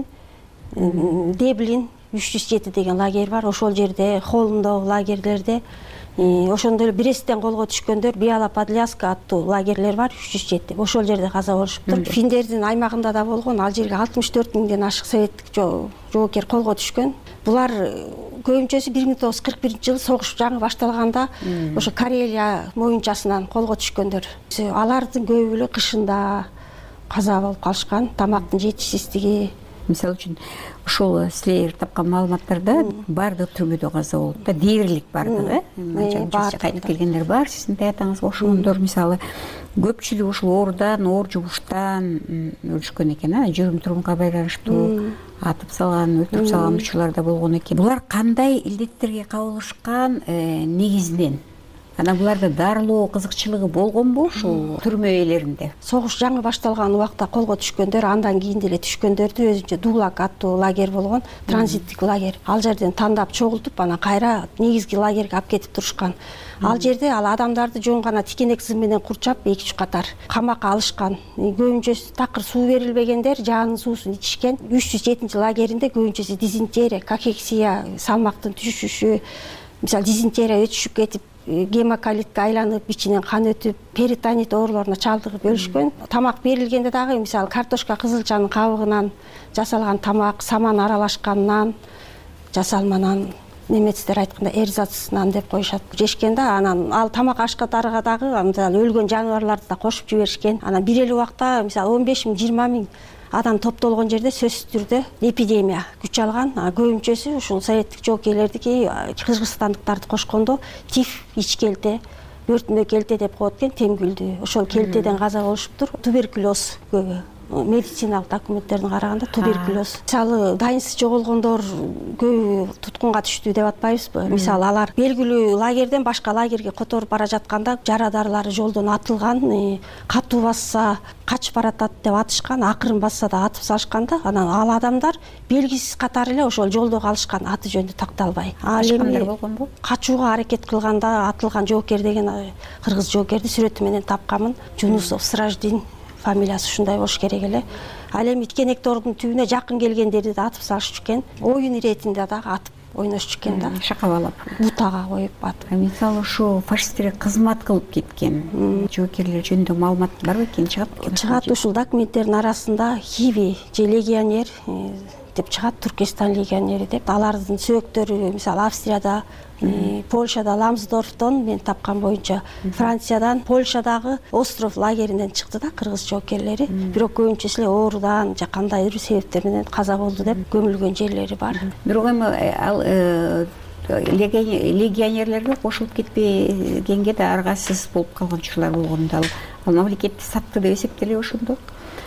Деблин 307 деген лагерь бар. Ошол жерде, Холмдо лагерлерде, ошондой эле Бресттен колго түшкөндөр Биала Подляска аттуу лагерлер бар 307. Ошол жерде каза болушуптур. Финдердин аймагында да болгон. Ал жерге 64 000ден ашык советтик жоокер колго түшкөн. Булар көбүнчөсү 1941 жылы согуш жаңы башталганда ошо Карелия моюнчасынан колго түшкөндөр. Алардын көбү эле кышында каза болуп калышкан, тамактын жетишсиздиги. Мисалы үчүн ошол силер тапкан маалыматтарда бардык түрмөдө каза болуп да, дээрлик бардыгы, кайтып келгендер бар, сиздин таятаңызга окшогондор. Мисалы көпчүлүгү ушул оорудан, оор жугуштан өлүшкөн экен, жүрүм турумга байланыштуу атып салган, өлтүрүп салган учурлар да болгон экен. Булар кандай илдеттерге кабылышкан негизинен? Анан буларда дарылоо кызыкчылыгы болгонбу ушул түрмө ээлеринде? Согуш жаңы башталган убакта колго түшкөндөр, андан кийин деле түшкөндөрдү өзүнчө Дулак аттуу лагерь болгон, транзиттик лагерь. Ал жерден тандап чогултуп, анан кайра негизги лагерге алып кетип турушкан. Ал жерде ал адамдарды жөн гана тикенек зым менен курчап 2-3 катар камакка алышкан. Көбүнчөсү такыр суу берилбегендер жаанын суусун ичишкен. 307 лагеринде көбүнчөсү дизентерия, кахексия, салмактын түшүшү, мисалы дизентерия өтүшүп кетип, гемоколитке айланып, ичинен кан өтүп, перитонит оорулоруна чалдыгып өлүшкөн. Тамак берилгенде дагы мисалы картошка, кызылчанын кабыгынан жасалган тамак, саман аралашкан жасалманан, немецтер айтканда эрзац нан деп коюшат. Жешкен да, анан ал тамак аш катарыга дагы мисалы өлгөн жаныбарларды да кошуп жиберишкен. Анан бир эле убакта мисалы 15 000, 20 000 адам топтолгон жерде сөзсүз түрдө эпидемия күч алган. Көбүнчөсү ушул советтик жоокерлердики, кыргызстандыктарды кошкондо тиф, ич келте, бөртмө келте деп коет экен, темгүлдү. Ошол келтеден каза болушуптур. Туберкулез көбү. Медициналык документтердин караганда туберкулез. Мисалы дайынсыз жоголгондор көбү туткунга түштү деп атпайбызбы? Мисалы алар белгилүү лагерден башка лагерге которуп бара жатканда жарадарлары жолдон атылган, катуу басса качып баратат деп атышкан, акырын басса да атып салышканда, анан ал адамдар белгисиз катары эле ошол жолдо калышкан, аты жөнү такталбай. Ал эми болгонбу? Качууга аракет кылганда атылган жоокер деген кыргыз жоокерди сүрөтү менен тапканмын. Жунусов Сраждин фамилиясы ушундай болуш керек эле. Ал эми иткенектордун түбүнө жакын келгендерди да атып салышчу экен. Оюн иретинде дагы атып ойношчу экен да. Шакабалап, бутага коюп атып. Мисалы ушу фашисттерге кызмат кылып кеткен жоокерлер жөнүндө маалымат барбы экен? Чыгат ушул документтердин арасында Хиви же легионер деп чыгат, Туркестан легионери деп. Алардын сөөктөрү мисалы Австрияда, Польшада Ламсдорфтон мен тапкан боюнча, Франциядан, Польшадагы остров лагеринен чыкты да кыргыз жоокерлери. Бирок көбүнчөсү эле оорудан же кандайдыр себептер менен каза болду деп көмүлгөн жерлери бар. Бирок эми ал легионерлерге кошулуп кетпегенге да аргасыз болуп калган учурлар болгондо ал мамлекетти сатты деп эсептелеби ошондо?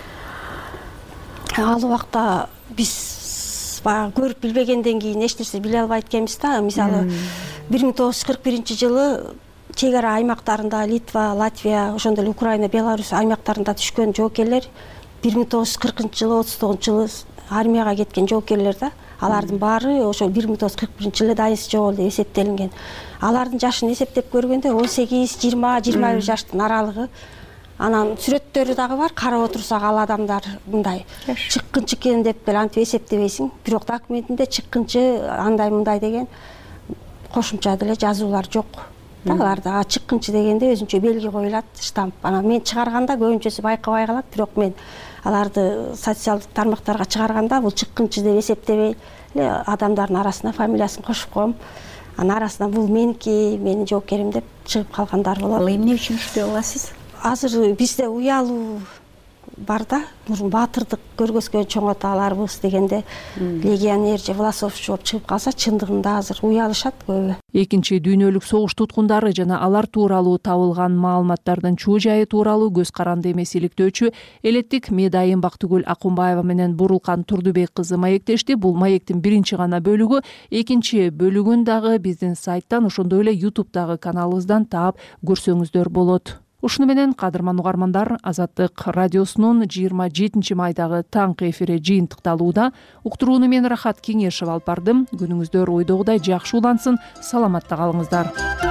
Ал убакта биз көрүп билбегенден кийин эч нерсе биле албайт экенбиз да. Мисалы 1941 жылы чек ара аймактарында Литва, Латвия, ошондой эле Украина, Беларусь аймактарында түшкөн жоокерлер 1940 жылы, 39 жылы армияга кеткен жоокерлер да. Алардын баары ошол 1941 жылы дайынсыз жоголду деп эсептелинген. Алардын жашын эсептеп көргөндө 18, 20, 21 жаштын аралыгы. Анан сүрөттөрү дагы бар, карап отурсак ал адамдар мындай чыккынчы экен деп деле антип эсептебейсиң. Бирок документинде чыккынчы андай мындай деген кошумча деле жазуулар жок. Аларда чыккынчы дегенде өзүнчө белги коюлат, штамп. Анан мен чыгарганда көбүнчөсү байкабай калат, бирок мен аларды социалдык тармактарга чыгарганда бул чыккынчы деп эсептебей эле адамдардын арасына фамилиясын кошуп коем. Анын арасында бул меники, менин жоокерим деп чыгып калгандар болот. Ал эмне үчүн иштей аласыз? Азыр бизде уялуу бар да, батырдык көргөзгөн чоң аталарыбыз дегенде легионер же власовчу болуп чыгып калса, чындыгында азыр уялышат көбү. Экинчи дүйнөлүк согуш туткундары жана алар тууралуу табылган маалыматтардын чуу жайы тууралуу көз каранды эмес иликтөөчү элеттик Медайым Бактыгүл Акунбаева менен Бурулкан Турдубек кызы маектешти. Бул маектин биринчи гана бөлүгү. Экинчи бөлүгүн дагы биздин сайттан, ошондой эле YouTube'дагы каналыбыздан таап көрсөңүздөр болот. Ушуну менен кадырман угармандар, Азаттык радиосунун 27 майдагы таңкы эфири жыйынтыкталууда. Уктурууну мен Рахат Кеңешев алып бардым. Күнүңүздөр ойдогудай жакшы улансын, саламатта калыңыздар.